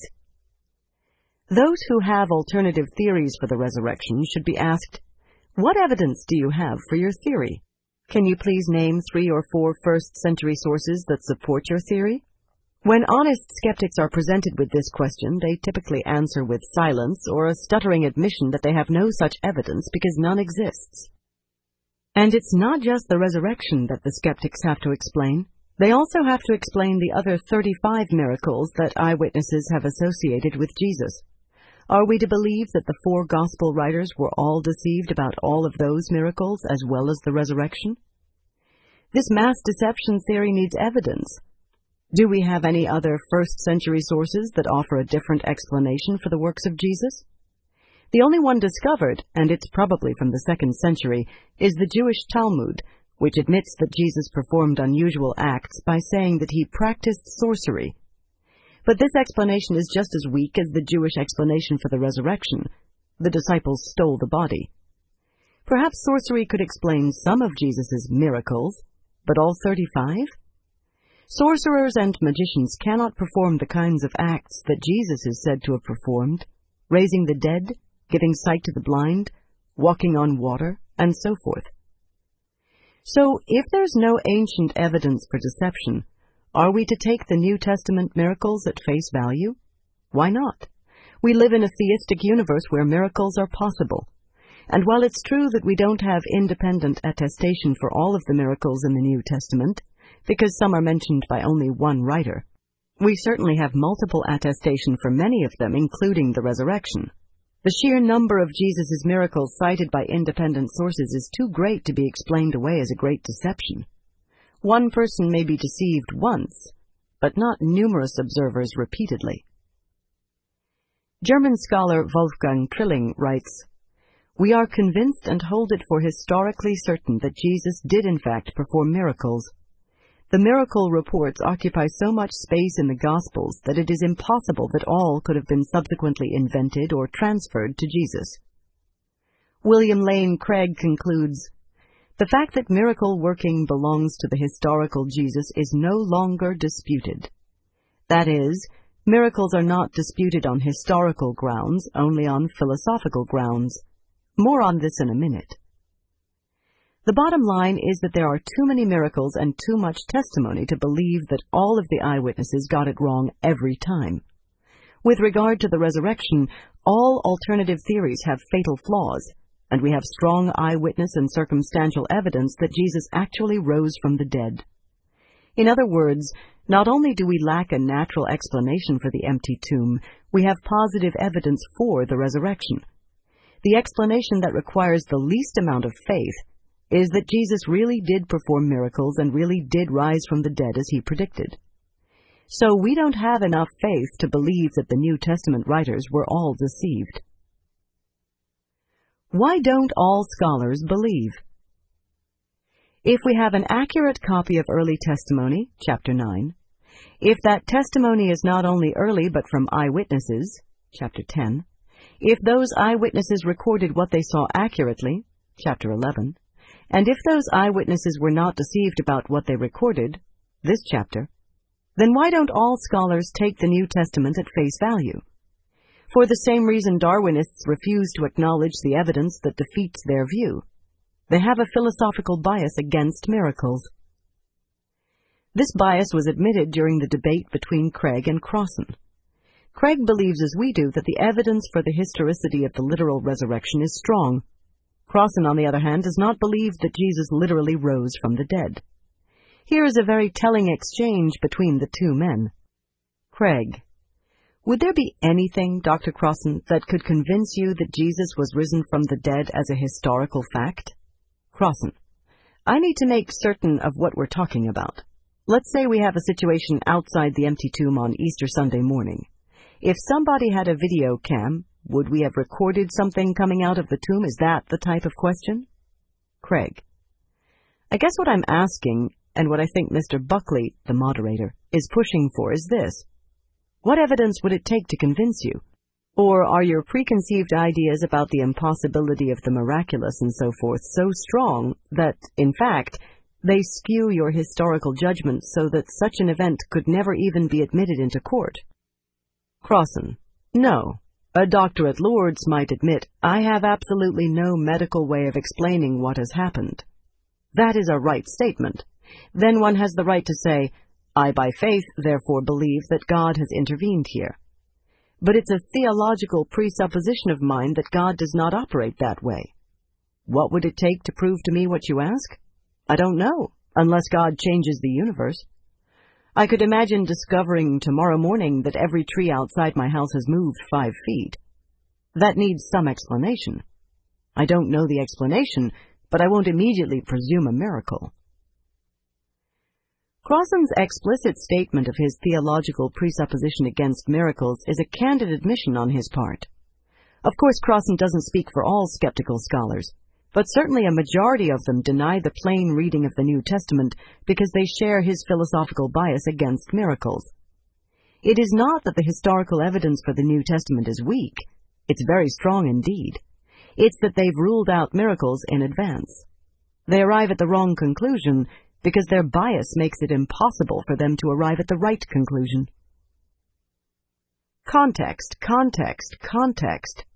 Those who have alternative theories for the resurrection should be asked, "What evidence do you have for your theory? Can you please name 3 or 4 first-century sources that support your theory?" When honest skeptics are presented with this question, they typically answer with silence or a stuttering admission that they have no such evidence because none exists. And it's not just the resurrection that the skeptics have to explain. They also have to explain the other 35 miracles that eyewitnesses have associated with Jesus. Are we to believe that the 4 gospel writers were all deceived about all of those miracles as well as the resurrection? This mass deception theory needs evidence. Do we have any other first-century sources that offer a different explanation for the works of Jesus? The only one discovered, and it's probably from the 2nd century, is the Jewish Talmud, which admits that Jesus performed unusual acts by saying that he practiced sorcery. But this explanation is just as weak as the Jewish explanation for the resurrection. The disciples stole the body. Perhaps sorcery could explain some of Jesus' miracles, but all 35? Sorcerers and magicians cannot perform the kinds of acts that Jesus is said to have performed, raising the dead, giving sight to the blind, walking on water, and so forth. So, if there's no ancient evidence for deception, are we to take the New Testament miracles at face value? Why not? We live in a theistic universe where miracles are possible. And while it's true that we don't have independent attestation for all of the miracles in the New Testament, because some are mentioned by only one writer, we certainly have multiple attestation for many of them, including the resurrection. The sheer number of Jesus' miracles cited by independent sources is too great to be explained away as a great deception. One person may be deceived once, but not numerous observers repeatedly. German scholar Wolfgang Trilling writes, "We are convinced and hold it for historically certain that Jesus did in fact perform miracles. The miracle reports occupy so much space in the Gospels that it is impossible that all could have been subsequently invented or transferred to Jesus." William Lane Craig concludes, "The fact that miracle working belongs to the historical Jesus is no longer disputed. That is, miracles are not disputed on historical grounds, only on philosophical grounds. More on this in a minute. The bottom line is that there are too many miracles and too much testimony to believe that all of the eyewitnesses got it wrong every time. With regard to the resurrection, all alternative theories have fatal flaws, and we have strong eyewitness and circumstantial evidence that Jesus actually rose from the dead. In other words, not only do we lack a natural explanation for the empty tomb, we have positive evidence for the resurrection. The explanation that requires the least amount of faith is that Jesus really did perform miracles and really did rise from the dead as he predicted. So we don't have enough faith to believe that the New Testament writers were all deceived. Why don't all scholars believe? If we have an accurate copy of early testimony, chapter 9, if that testimony is not only early but from eyewitnesses, chapter 10, if those eyewitnesses recorded what they saw accurately, chapter 11, and if those eyewitnesses were not deceived about what they recorded, this chapter, then why don't all scholars take the New Testament at face value? For the same reason Darwinists refuse to acknowledge the evidence that defeats their view. They have a philosophical bias against miracles. This bias was admitted during the debate between Craig and Crossan. Craig believes, as we do, that the evidence for the historicity of the literal resurrection is strong. Crossan, on the other hand, does not believe that Jesus literally rose from the dead. Here is a very telling exchange between the two men. Craig: "Would there be anything, Dr. Crossan, that could convince you that Jesus was risen from the dead as a historical fact?" Crossan: "I need to make certain of what we're talking about. Let's say we have a situation outside the empty tomb on Easter Sunday morning. If somebody had a video cam, would we have recorded something coming out of the tomb? Is that the type of question?" Craig: I guess what I'm asking, and what I think Mr. Buckley, the moderator, is pushing for is this. What evidence would it take to convince you? Or are your preconceived ideas about the impossibility of the miraculous and so forth so strong that, in fact, they skew your historical judgment so that such an event could never even be admitted into court? Crossan: No. A doctor at Lourdes might admit, I have absolutely no medical way of explaining what has happened. That is a right statement. Then one has the right to say, I by faith therefore believe that God has intervened here. But it's a theological presupposition of mine that God does not operate that way. What would it take to prove to me what you ask? I don't know, unless God changes the universe. I could imagine discovering tomorrow morning that every tree outside my house has moved 5 feet. That needs some explanation. I don't know the explanation, but I won't immediately presume a miracle. Crossan's explicit statement of his theological presupposition against miracles is a candid admission on his part. Of course, Crossan doesn't speak for all skeptical scholars, but certainly a majority of them deny the plain reading of the New Testament because they share his philosophical bias against miracles. It is not that the historical evidence for the New Testament is weak. It's very strong indeed. It's that they've ruled out miracles in advance. They arrive at the wrong conclusion because their bias makes it impossible for them to arrive at the right conclusion. Context, context, context.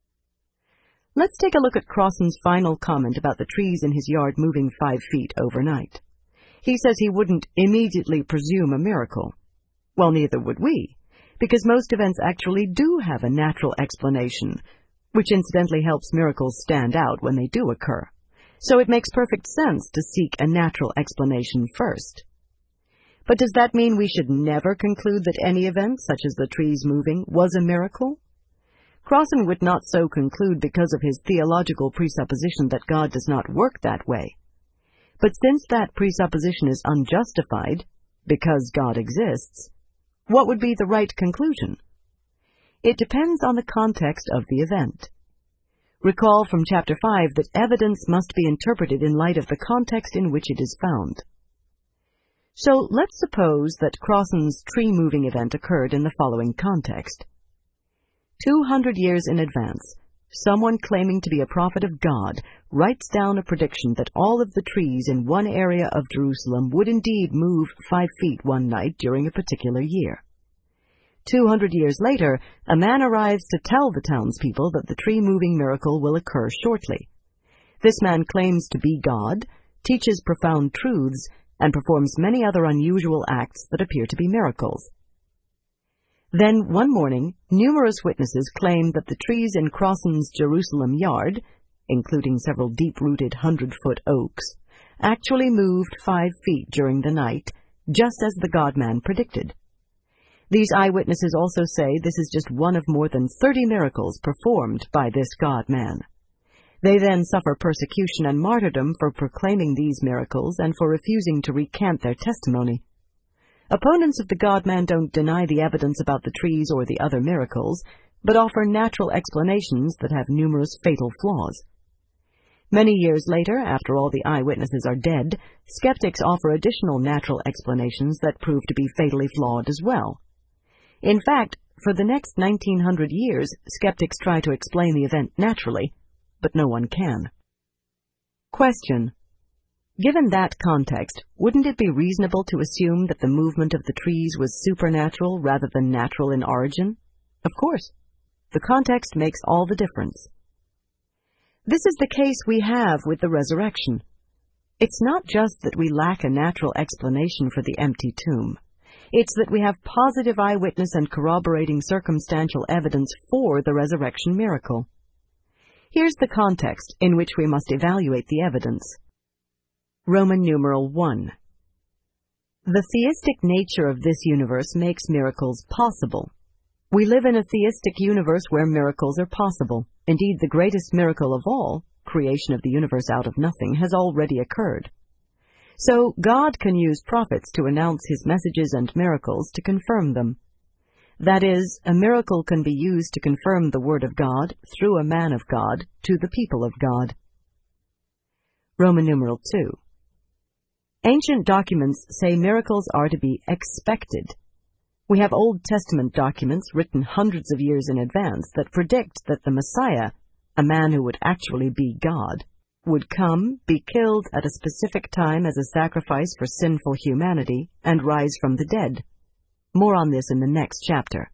Let's take a look at Crossan's final comment about the trees in his yard moving 5 feet overnight. He says he wouldn't immediately presume a miracle. Well, neither would we, because most events actually do have a natural explanation, which incidentally helps miracles stand out when they do occur. So it makes perfect sense to seek a natural explanation first. But does that mean we should never conclude that any event, such as the trees moving, was a miracle? Crossan would not so conclude because of his theological presupposition that God does not work that way. But since that presupposition is unjustified, because God exists, what would be the right conclusion? It depends on the context of the event. Recall from Chapter 5 that evidence must be interpreted in light of the context in which it is found. So let's suppose that Crossan's tree-moving event occurred in the following context. 200 years in advance, someone claiming to be a prophet of God writes down a prediction that all of the trees in one area of Jerusalem would indeed move 5 feet one night during a particular year. 200 years later, a man arrives to tell the townspeople that the tree-moving miracle will occur shortly. This man claims to be God, teaches profound truths, and performs many other unusual acts that appear to be miracles. Then, one morning, numerous witnesses claimed that the trees in Crossan's Jerusalem yard, including several deep-rooted 100-foot oaks, actually moved 5 feet during the night, just as the God-man predicted. These eyewitnesses also say this is just one of more than 30 miracles performed by this God-man. They then suffer persecution and martyrdom for proclaiming these miracles and for refusing to recant their testimony. Opponents of the God-man don't deny the evidence about the trees or the other miracles, but offer natural explanations that have numerous fatal flaws. Many years later, after all the eyewitnesses are dead, skeptics offer additional natural explanations that prove to be fatally flawed as well. In fact, for the next 1900 years, skeptics try to explain the event naturally, but no one can. Question. Given that context, wouldn't it be reasonable to assume that the movement of the trees was supernatural rather than natural in origin? Of course. The context makes all the difference. This is the case we have with the resurrection. It's not just that we lack a natural explanation for the empty tomb. It's that we have positive eyewitness and corroborating circumstantial evidence for the resurrection miracle. Here's the context in which we must evaluate the evidence. Roman numeral 1. The theistic nature of this universe makes miracles possible. We live in a theistic universe where miracles are possible. Indeed, the greatest miracle of all, creation of the universe out of nothing, has already occurred. So God can use prophets to announce his messages and miracles to confirm them. That is, a miracle can be used to confirm the word of God through a man of God to the people of God. Roman numeral 2. Ancient documents say miracles are to be expected. We have Old Testament documents written hundreds of years in advance that predict that the Messiah, a man who would actually be God, would come, be killed at a specific time as a sacrifice for sinful humanity, and rise from the dead. More on this in the next chapter.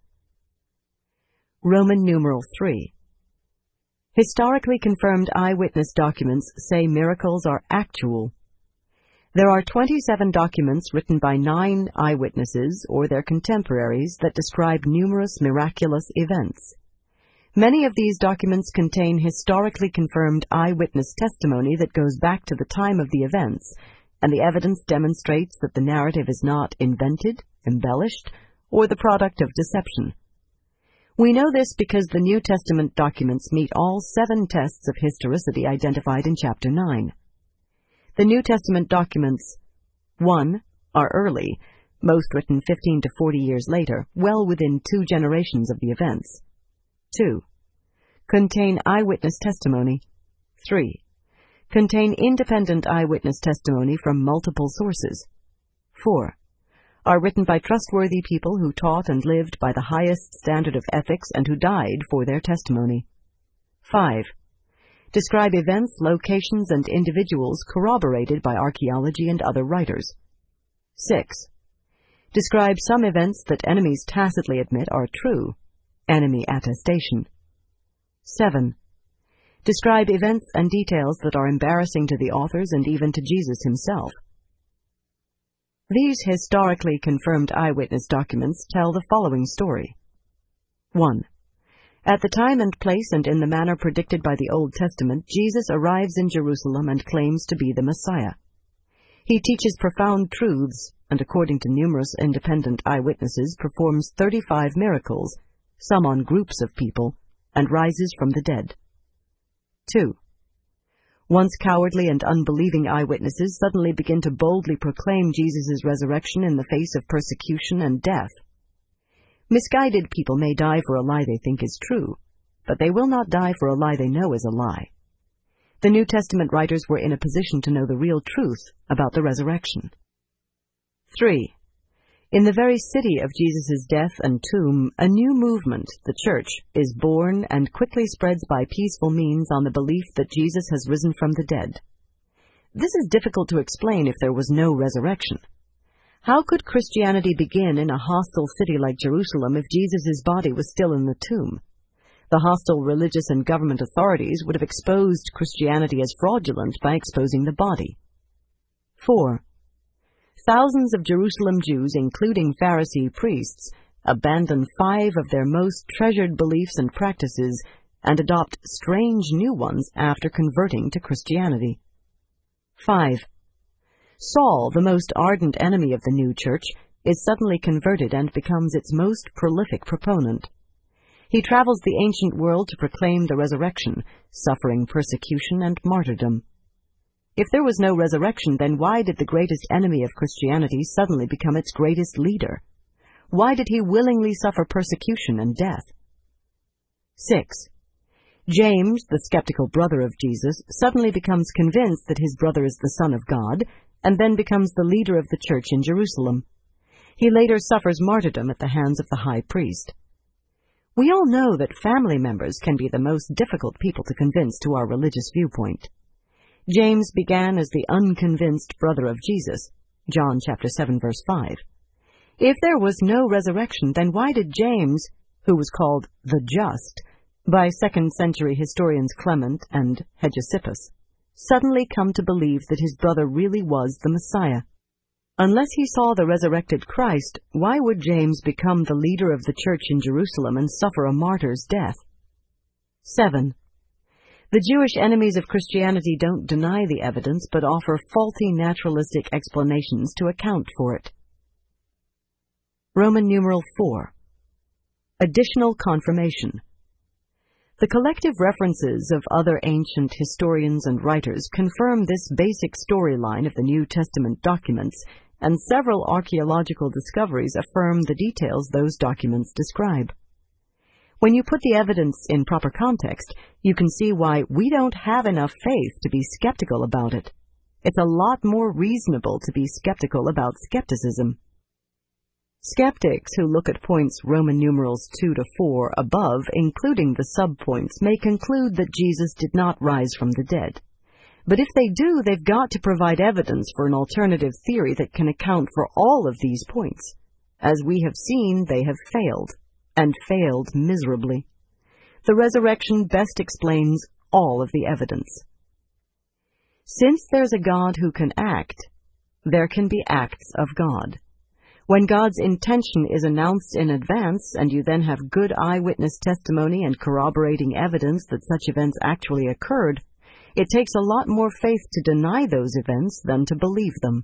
Roman numeral 3. Historically confirmed eyewitness documents say miracles are actual. There are 27 documents written by 9 eyewitnesses or their contemporaries that describe numerous miraculous events. Many of these documents contain historically confirmed eyewitness testimony that goes back to the time of the events, and the evidence demonstrates that the narrative is not invented, embellished, or the product of deception. We know this because the New Testament documents meet all 7 tests of historicity identified in chapter 9. The New Testament documents, 1. Are early, most written 15 to 40 years later, well within 2 generations of the events. 2. Contain eyewitness testimony. 3. Contain independent eyewitness testimony from multiple sources. 4. Are written by trustworthy people who taught and lived by the highest standard of ethics and who died for their testimony. 5. Describe events, locations, and individuals corroborated by archaeology and other writers. 6. Describe some events that enemies tacitly admit are true, enemy attestation. 7. Describe events and details that are embarrassing to the authors and even to Jesus himself. These historically confirmed eyewitness documents tell the following story. 1. At the time and place and in the manner predicted by the Old Testament, Jesus arrives in Jerusalem and claims to be the Messiah. He teaches profound truths and, according to numerous independent eyewitnesses, performs 35 miracles, some on groups of people, and rises from the dead. 2. Once cowardly and unbelieving eyewitnesses suddenly begin to boldly proclaim Jesus' resurrection in the face of persecution and death. Misguided people may die for a lie they think is true, but they will not die for a lie they know is a lie. The New Testament writers were in a position to know the real truth about the resurrection. 3. In the very city of Jesus' death and tomb, a new movement, the Church, is born and quickly spreads by peaceful means on the belief that Jesus has risen from the dead. This is difficult to explain if there was no resurrection. How could Christianity begin in a hostile city like Jerusalem if Jesus' body was still in the tomb? The hostile religious and government authorities would have exposed Christianity as fraudulent by exposing the body. 4. Thousands of Jerusalem Jews, including Pharisee priests, abandon 5 of their most treasured beliefs and practices and adopt strange new ones after converting to Christianity. 5. Saul, the most ardent enemy of the new church, is suddenly converted and becomes its most prolific proponent. He travels the ancient world to proclaim the resurrection, suffering persecution and martyrdom. If there was no resurrection, then why did the greatest enemy of Christianity suddenly become its greatest leader? Why did he willingly suffer persecution and death? 6. James, the skeptical brother of Jesus, suddenly becomes convinced that his brother is the Son of God, and then becomes the leader of the church in Jerusalem. He later suffers martyrdom at the hands of the high priest. We all know that family members can be the most difficult people to convince to our religious viewpoint. James began as the unconvinced brother of Jesus, John chapter 7, verse 5. If there was no resurrection, then why did James, who was called the Just by 2nd century historians Clement and Hegesippus, suddenly come to believe that his brother really was the Messiah? Unless he saw the resurrected Christ, why would James become the leader of the church in Jerusalem and suffer a martyr's death? 7. The Jewish enemies of Christianity don't deny the evidence, but offer faulty naturalistic explanations to account for it. Roman numeral 4. Additional confirmation. The collective references of other ancient historians and writers confirm this basic storyline of the New Testament documents, and several archaeological discoveries affirm the details those documents describe. When you put the evidence in proper context, you can see why we don't have enough faith to be skeptical about it. it's a lot more reasonable to be skeptical about skepticism. Skeptics who look at points Roman numerals 2 to 4 above, including the subpoints, may conclude that Jesus did not rise from the dead. But if they do, they've got to provide evidence for an alternative theory that can account for all of these points. As we have seen, they have failed, and failed miserably. The resurrection best explains all of the evidence. Since there's a God who can act, there can be acts of God. When God's intention is announced in advance, and you then have good eyewitness testimony and corroborating evidence that such events actually occurred, it takes a lot more faith to deny those events than to believe them.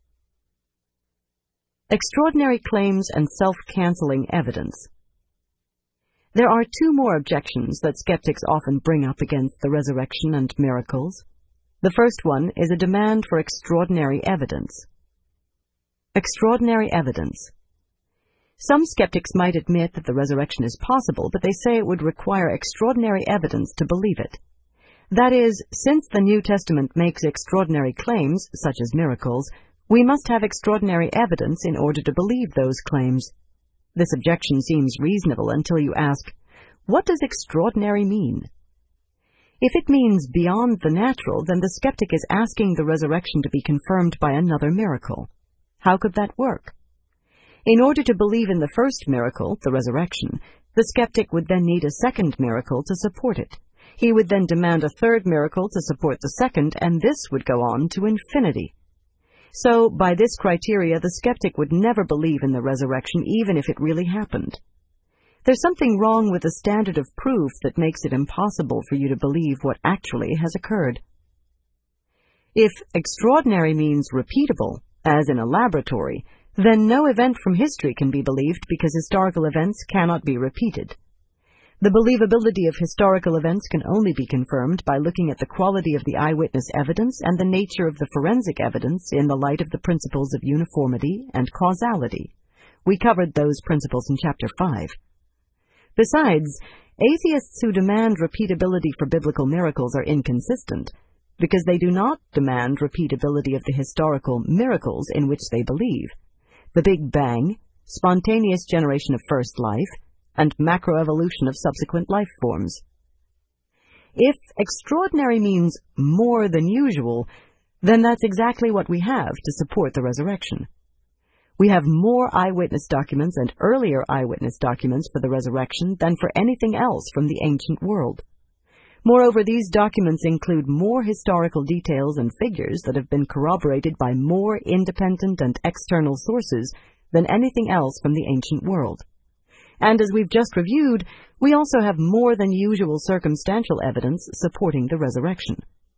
Extraordinary claims and self-canceling evidence. There are two more objections that skeptics often bring up against the resurrection and miracles. The first one is a demand for extraordinary evidence. Extraordinary evidence. Some skeptics might admit that the resurrection is possible, but they say it would require extraordinary evidence to believe it. That is, since the New Testament makes extraordinary claims, such as miracles, we must have extraordinary evidence in order to believe those claims. This objection seems reasonable until you ask, what does extraordinary mean? If it means beyond the natural, then the skeptic is asking the resurrection to be confirmed by another miracle. How could that work? In order to believe in the first miracle, the resurrection, the skeptic would then need a second miracle to support it. He would then demand a third miracle to support the second, and this would go on to infinity. So, by this criteria, the skeptic would never believe in the resurrection, even if it really happened. There's something wrong with the standard of proof that makes it impossible for you to believe what actually has occurred. If extraordinary means repeatable, as in a laboratory, then no event from history can be believed because historical events cannot be repeated. The believability of historical events can only be confirmed by looking at the quality of the eyewitness evidence and the nature of the forensic evidence in the light of the principles of uniformity and causality. We covered those principles in Chapter 5. Besides, atheists who demand repeatability for biblical miracles are inconsistent, because they do not demand repeatability of the historical miracles in which they believe: the Big Bang, spontaneous generation of first life, and macroevolution of subsequent life forms. If extraordinary means more than usual, then that's exactly what we have to support the resurrection. We have more eyewitness documents and earlier eyewitness documents for the resurrection than for anything else from the ancient world. Moreover, these documents include more historical details and figures that have been corroborated by more independent and external sources than anything else from the ancient world. And as we've just reviewed, we also have more than usual circumstantial evidence supporting the resurrection.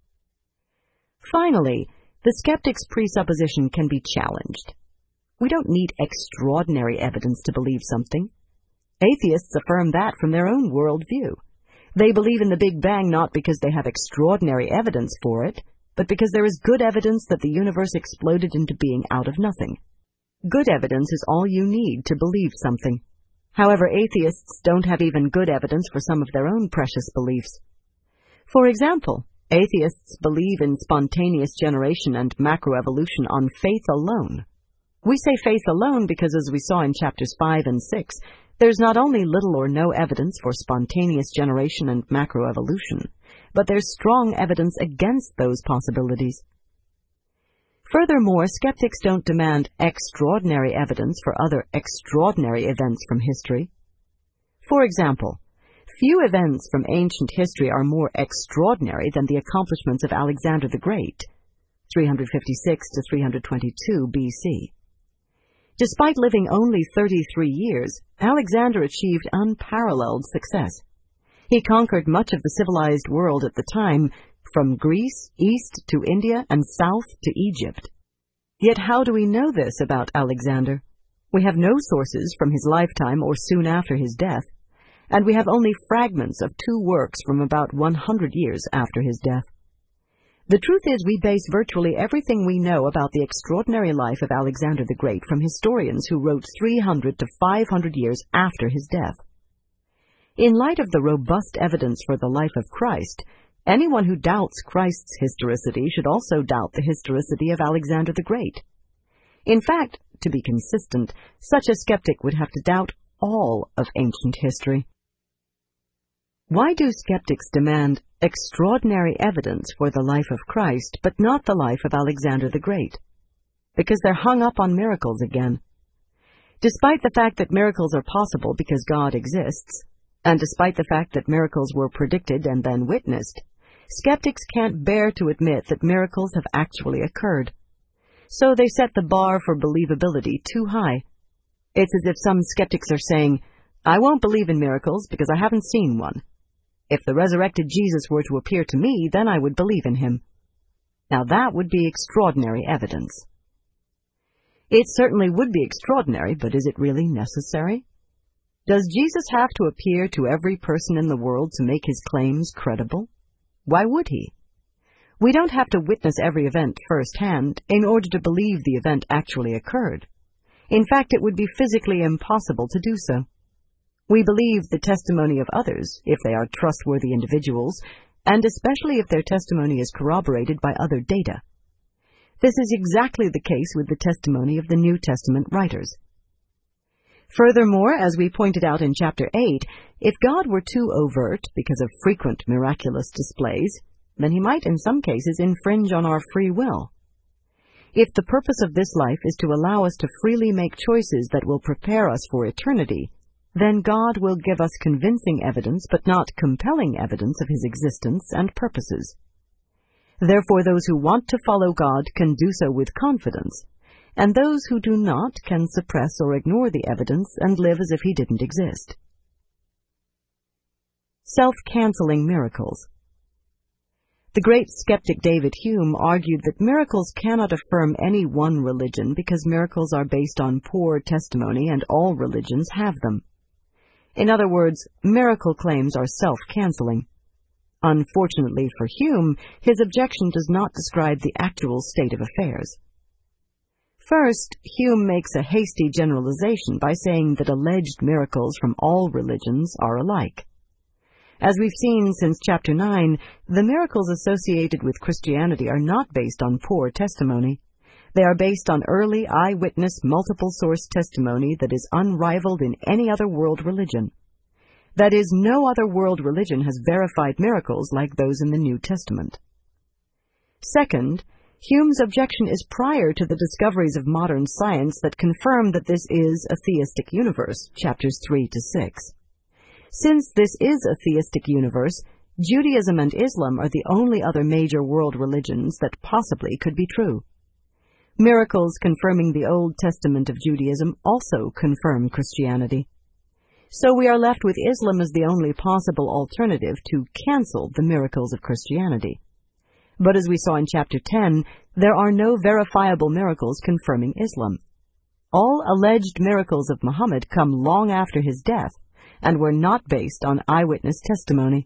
Finally, the skeptic's presupposition can be challenged. We don't need extraordinary evidence to believe something. Atheists affirm that from their own worldview. They believe in the Big Bang not because they have extraordinary evidence for it, but because there is good evidence that the universe exploded into being out of nothing. Good evidence is all you need to believe something. However, atheists don't have even good evidence for some of their own precious beliefs. For example, atheists believe in spontaneous generation and macroevolution on faith alone. We say faith alone because, as we saw in chapters 5 and 6, there's not only little or no evidence for spontaneous generation and macroevolution, but there's strong evidence against those possibilities. Furthermore, skeptics don't demand extraordinary evidence for other extraordinary events from history. For example, few events from ancient history are more extraordinary than the accomplishments of Alexander the Great, 356 to 322 BC. Despite living only 33 years, Alexander achieved unparalleled success. He conquered much of the civilized world at the time, from Greece, east to India, and south to Egypt. Yet how do we know this about Alexander? We have no sources from his lifetime or soon after his death, and we have only fragments of 2 works from about 100 years after his death. The truth is, we base virtually everything we know about the extraordinary life of Alexander the Great from historians who wrote 300 to 500 years after his death. In light of the robust evidence for the life of Christ, Anyone who doubts Christ's historicity should also doubt the historicity of Alexander the Great. In fact, to be consistent, such a skeptic would have to doubt all of ancient history. Why do skeptics demand extraordinary evidence for the life of Christ, but not the life of Alexander the Great? Because they're hung up on miracles again. Despite the fact that miracles are possible because God exists, and despite the fact that miracles were predicted and then witnessed, skeptics can't bear to admit that miracles have actually occurred. So they set the bar for believability too high. It's as if some skeptics are saying, I won't believe in miracles because I haven't seen one. If the resurrected Jesus were to appear to me, then I would believe in him. Now that would be extraordinary evidence. It certainly would be extraordinary, but is it really necessary? Does Jesus have to appear to every person in the world to make his claims credible? Why would he? We don't have to witness every event firsthand in order to believe the event actually occurred. In fact, it would be physically impossible to do so. We believe the testimony of others if they are trustworthy individuals, and especially if their testimony is corroborated by other data. This is exactly the case with the testimony of the New Testament writers. Furthermore, as we pointed out in chapter 8, if God were too overt because of frequent miraculous displays, then he might in some cases infringe on our free will. If the purpose of this life is to allow us to freely make choices that will prepare us for eternity, then God will give us convincing evidence but not compelling evidence of his existence and purposes. Therefore, those who want to follow God can do so with confidence, and those who do not can suppress or ignore the evidence and live as if he didn't exist. Self-canceling miracles. The great skeptic David Hume argued that miracles cannot affirm any one religion because miracles are based on poor testimony and all religions have them. In other words, miracle claims are self-canceling. Unfortunately for Hume, his objection does not describe the actual state of affairs. First, Hume makes a hasty generalization by saying that alleged miracles from all religions are alike. As we've seen since chapter 9, the miracles associated with Christianity are not based on poor testimony. They are based on early eyewitness multiple-source testimony that is unrivaled in any other world religion. That is, no other world religion has verified miracles like those in the New Testament. Second, Hume's objection is prior to the discoveries of modern science that confirm that this is a theistic universe, chapters 3 to 6. Since this is a theistic universe, Judaism and Islam are the only other major world religions that possibly could be true. Miracles confirming the Old Testament of Judaism also confirm Christianity. So we are left with Islam as the only possible alternative to cancel the miracles of Christianity. But as we saw in chapter 10, there are no verifiable miracles confirming Islam. All alleged miracles of Muhammad come long after his death and were not based on eyewitness testimony.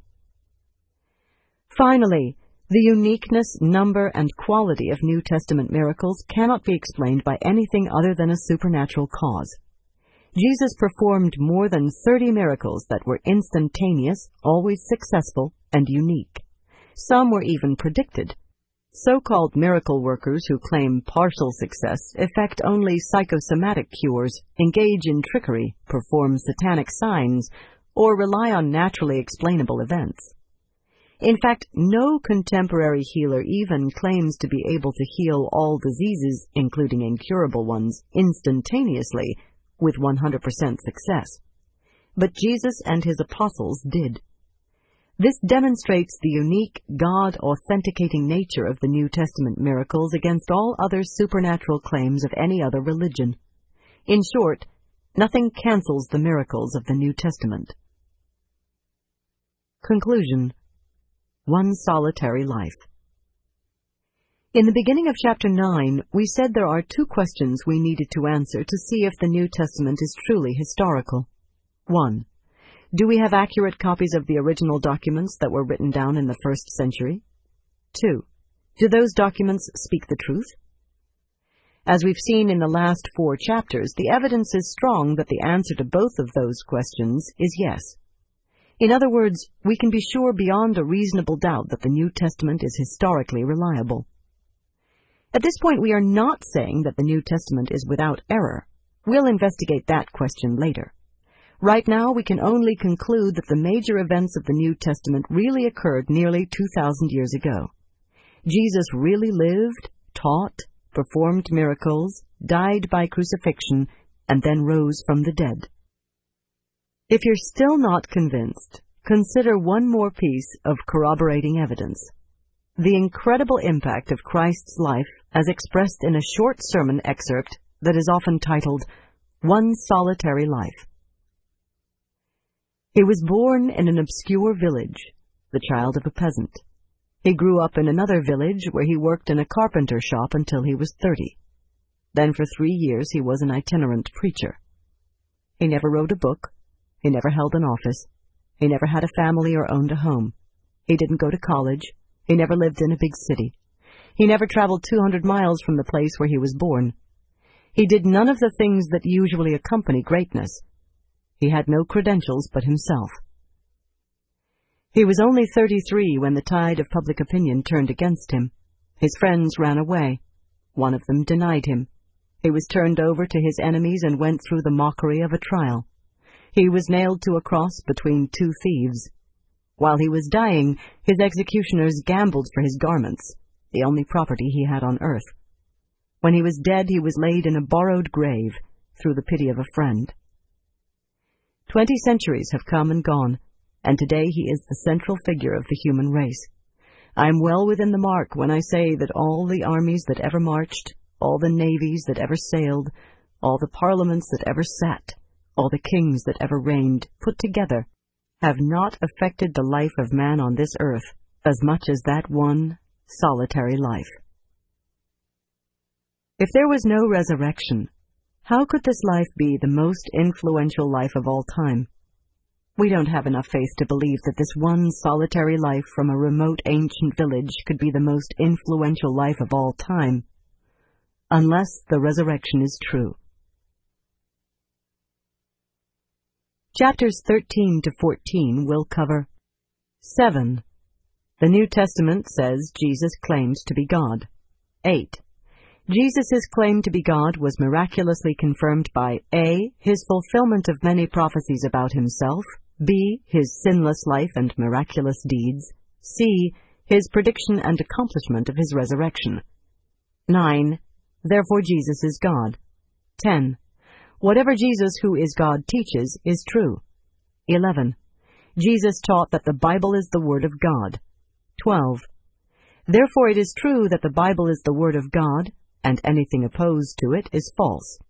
Finally, the uniqueness, number, and quality of New Testament miracles cannot be explained by anything other than a supernatural cause. Jesus performed more than 30 miracles that were instantaneous, always successful, and unique. Some were even predicted. So-called miracle workers who claim partial success effect only psychosomatic cures, engage in trickery, perform satanic signs, or rely on naturally explainable events. In fact, no contemporary healer even claims to be able to heal all diseases, including incurable ones, instantaneously, with 100% success. But Jesus and his apostles did. This demonstrates the unique, God-authenticating nature of the New Testament miracles against all other supernatural claims of any other religion. In short, nothing cancels the miracles of the New Testament. Conclusion. One solitary life. In the beginning of chapter 9, we said there are two questions we needed to answer to see if the New Testament is truly historical. 1. Do we have accurate copies of the original documents that were written down in the 1st century? 2. Do those documents speak the truth? As we've seen in the last 4 chapters, the evidence is strong that the answer to both of those questions is yes. In other words, we can be sure beyond a reasonable doubt that the New Testament is historically reliable. At this point, we are not saying that the New Testament is without error. We'll investigate that question later. Right now, we can only conclude that the major events of the New Testament really occurred nearly 2,000 years ago. Jesus really lived, taught, performed miracles, died by crucifixion, and then rose from the dead. If you're still not convinced, consider one more piece of corroborating evidence: the incredible impact of Christ's life as expressed in a short sermon excerpt that is often titled, "One Solitary Life." He was born in an obscure village, the child of a peasant. He grew up in another village where he worked in a carpenter shop until he was 30. Then for 3 years he was an itinerant preacher. He never wrote a book. He never held an office. He never had a family or owned a home. He didn't go to college. He never lived in a big city. He never traveled 200 miles from the place where he was born. He did none of the things that usually accompany greatness. He had no credentials but himself. He was only 33 when the tide of public opinion turned against him. His friends ran away. One of them denied him. He was turned over to his enemies and went through the mockery of a trial. He was nailed to a cross between 2 thieves. While he was dying, his executioners gambled for his garments, the only property he had on earth. When he was dead, he was laid in a borrowed grave through the pity of a friend. 20 centuries have come and gone, and today he is the central figure of the human race. I am well within the mark when I say that all the armies that ever marched, all the navies that ever sailed, all the parliaments that ever sat, all the kings that ever reigned, put together, have not affected the life of man on this earth as much as that one solitary life. If there was no resurrection, how could this life be the most influential life of all time? We don't have enough faith to believe that this one solitary life from a remote ancient village could be the most influential life of all time, unless the resurrection is true. Chapters 13 to 14 will cover 7. The New Testament says Jesus claimed to be God. 8. Jesus' claim to be God was miraculously confirmed by A. His fulfillment of many prophecies about himself, B. His sinless life and miraculous deeds, C. His prediction and accomplishment of his resurrection. 9. Therefore Jesus is God. 10. Whatever Jesus, who is God, teaches is true. 11. Jesus taught that the Bible is the Word of God. 12. Therefore it is true that the Bible is the Word of God, and anything opposed to it is false.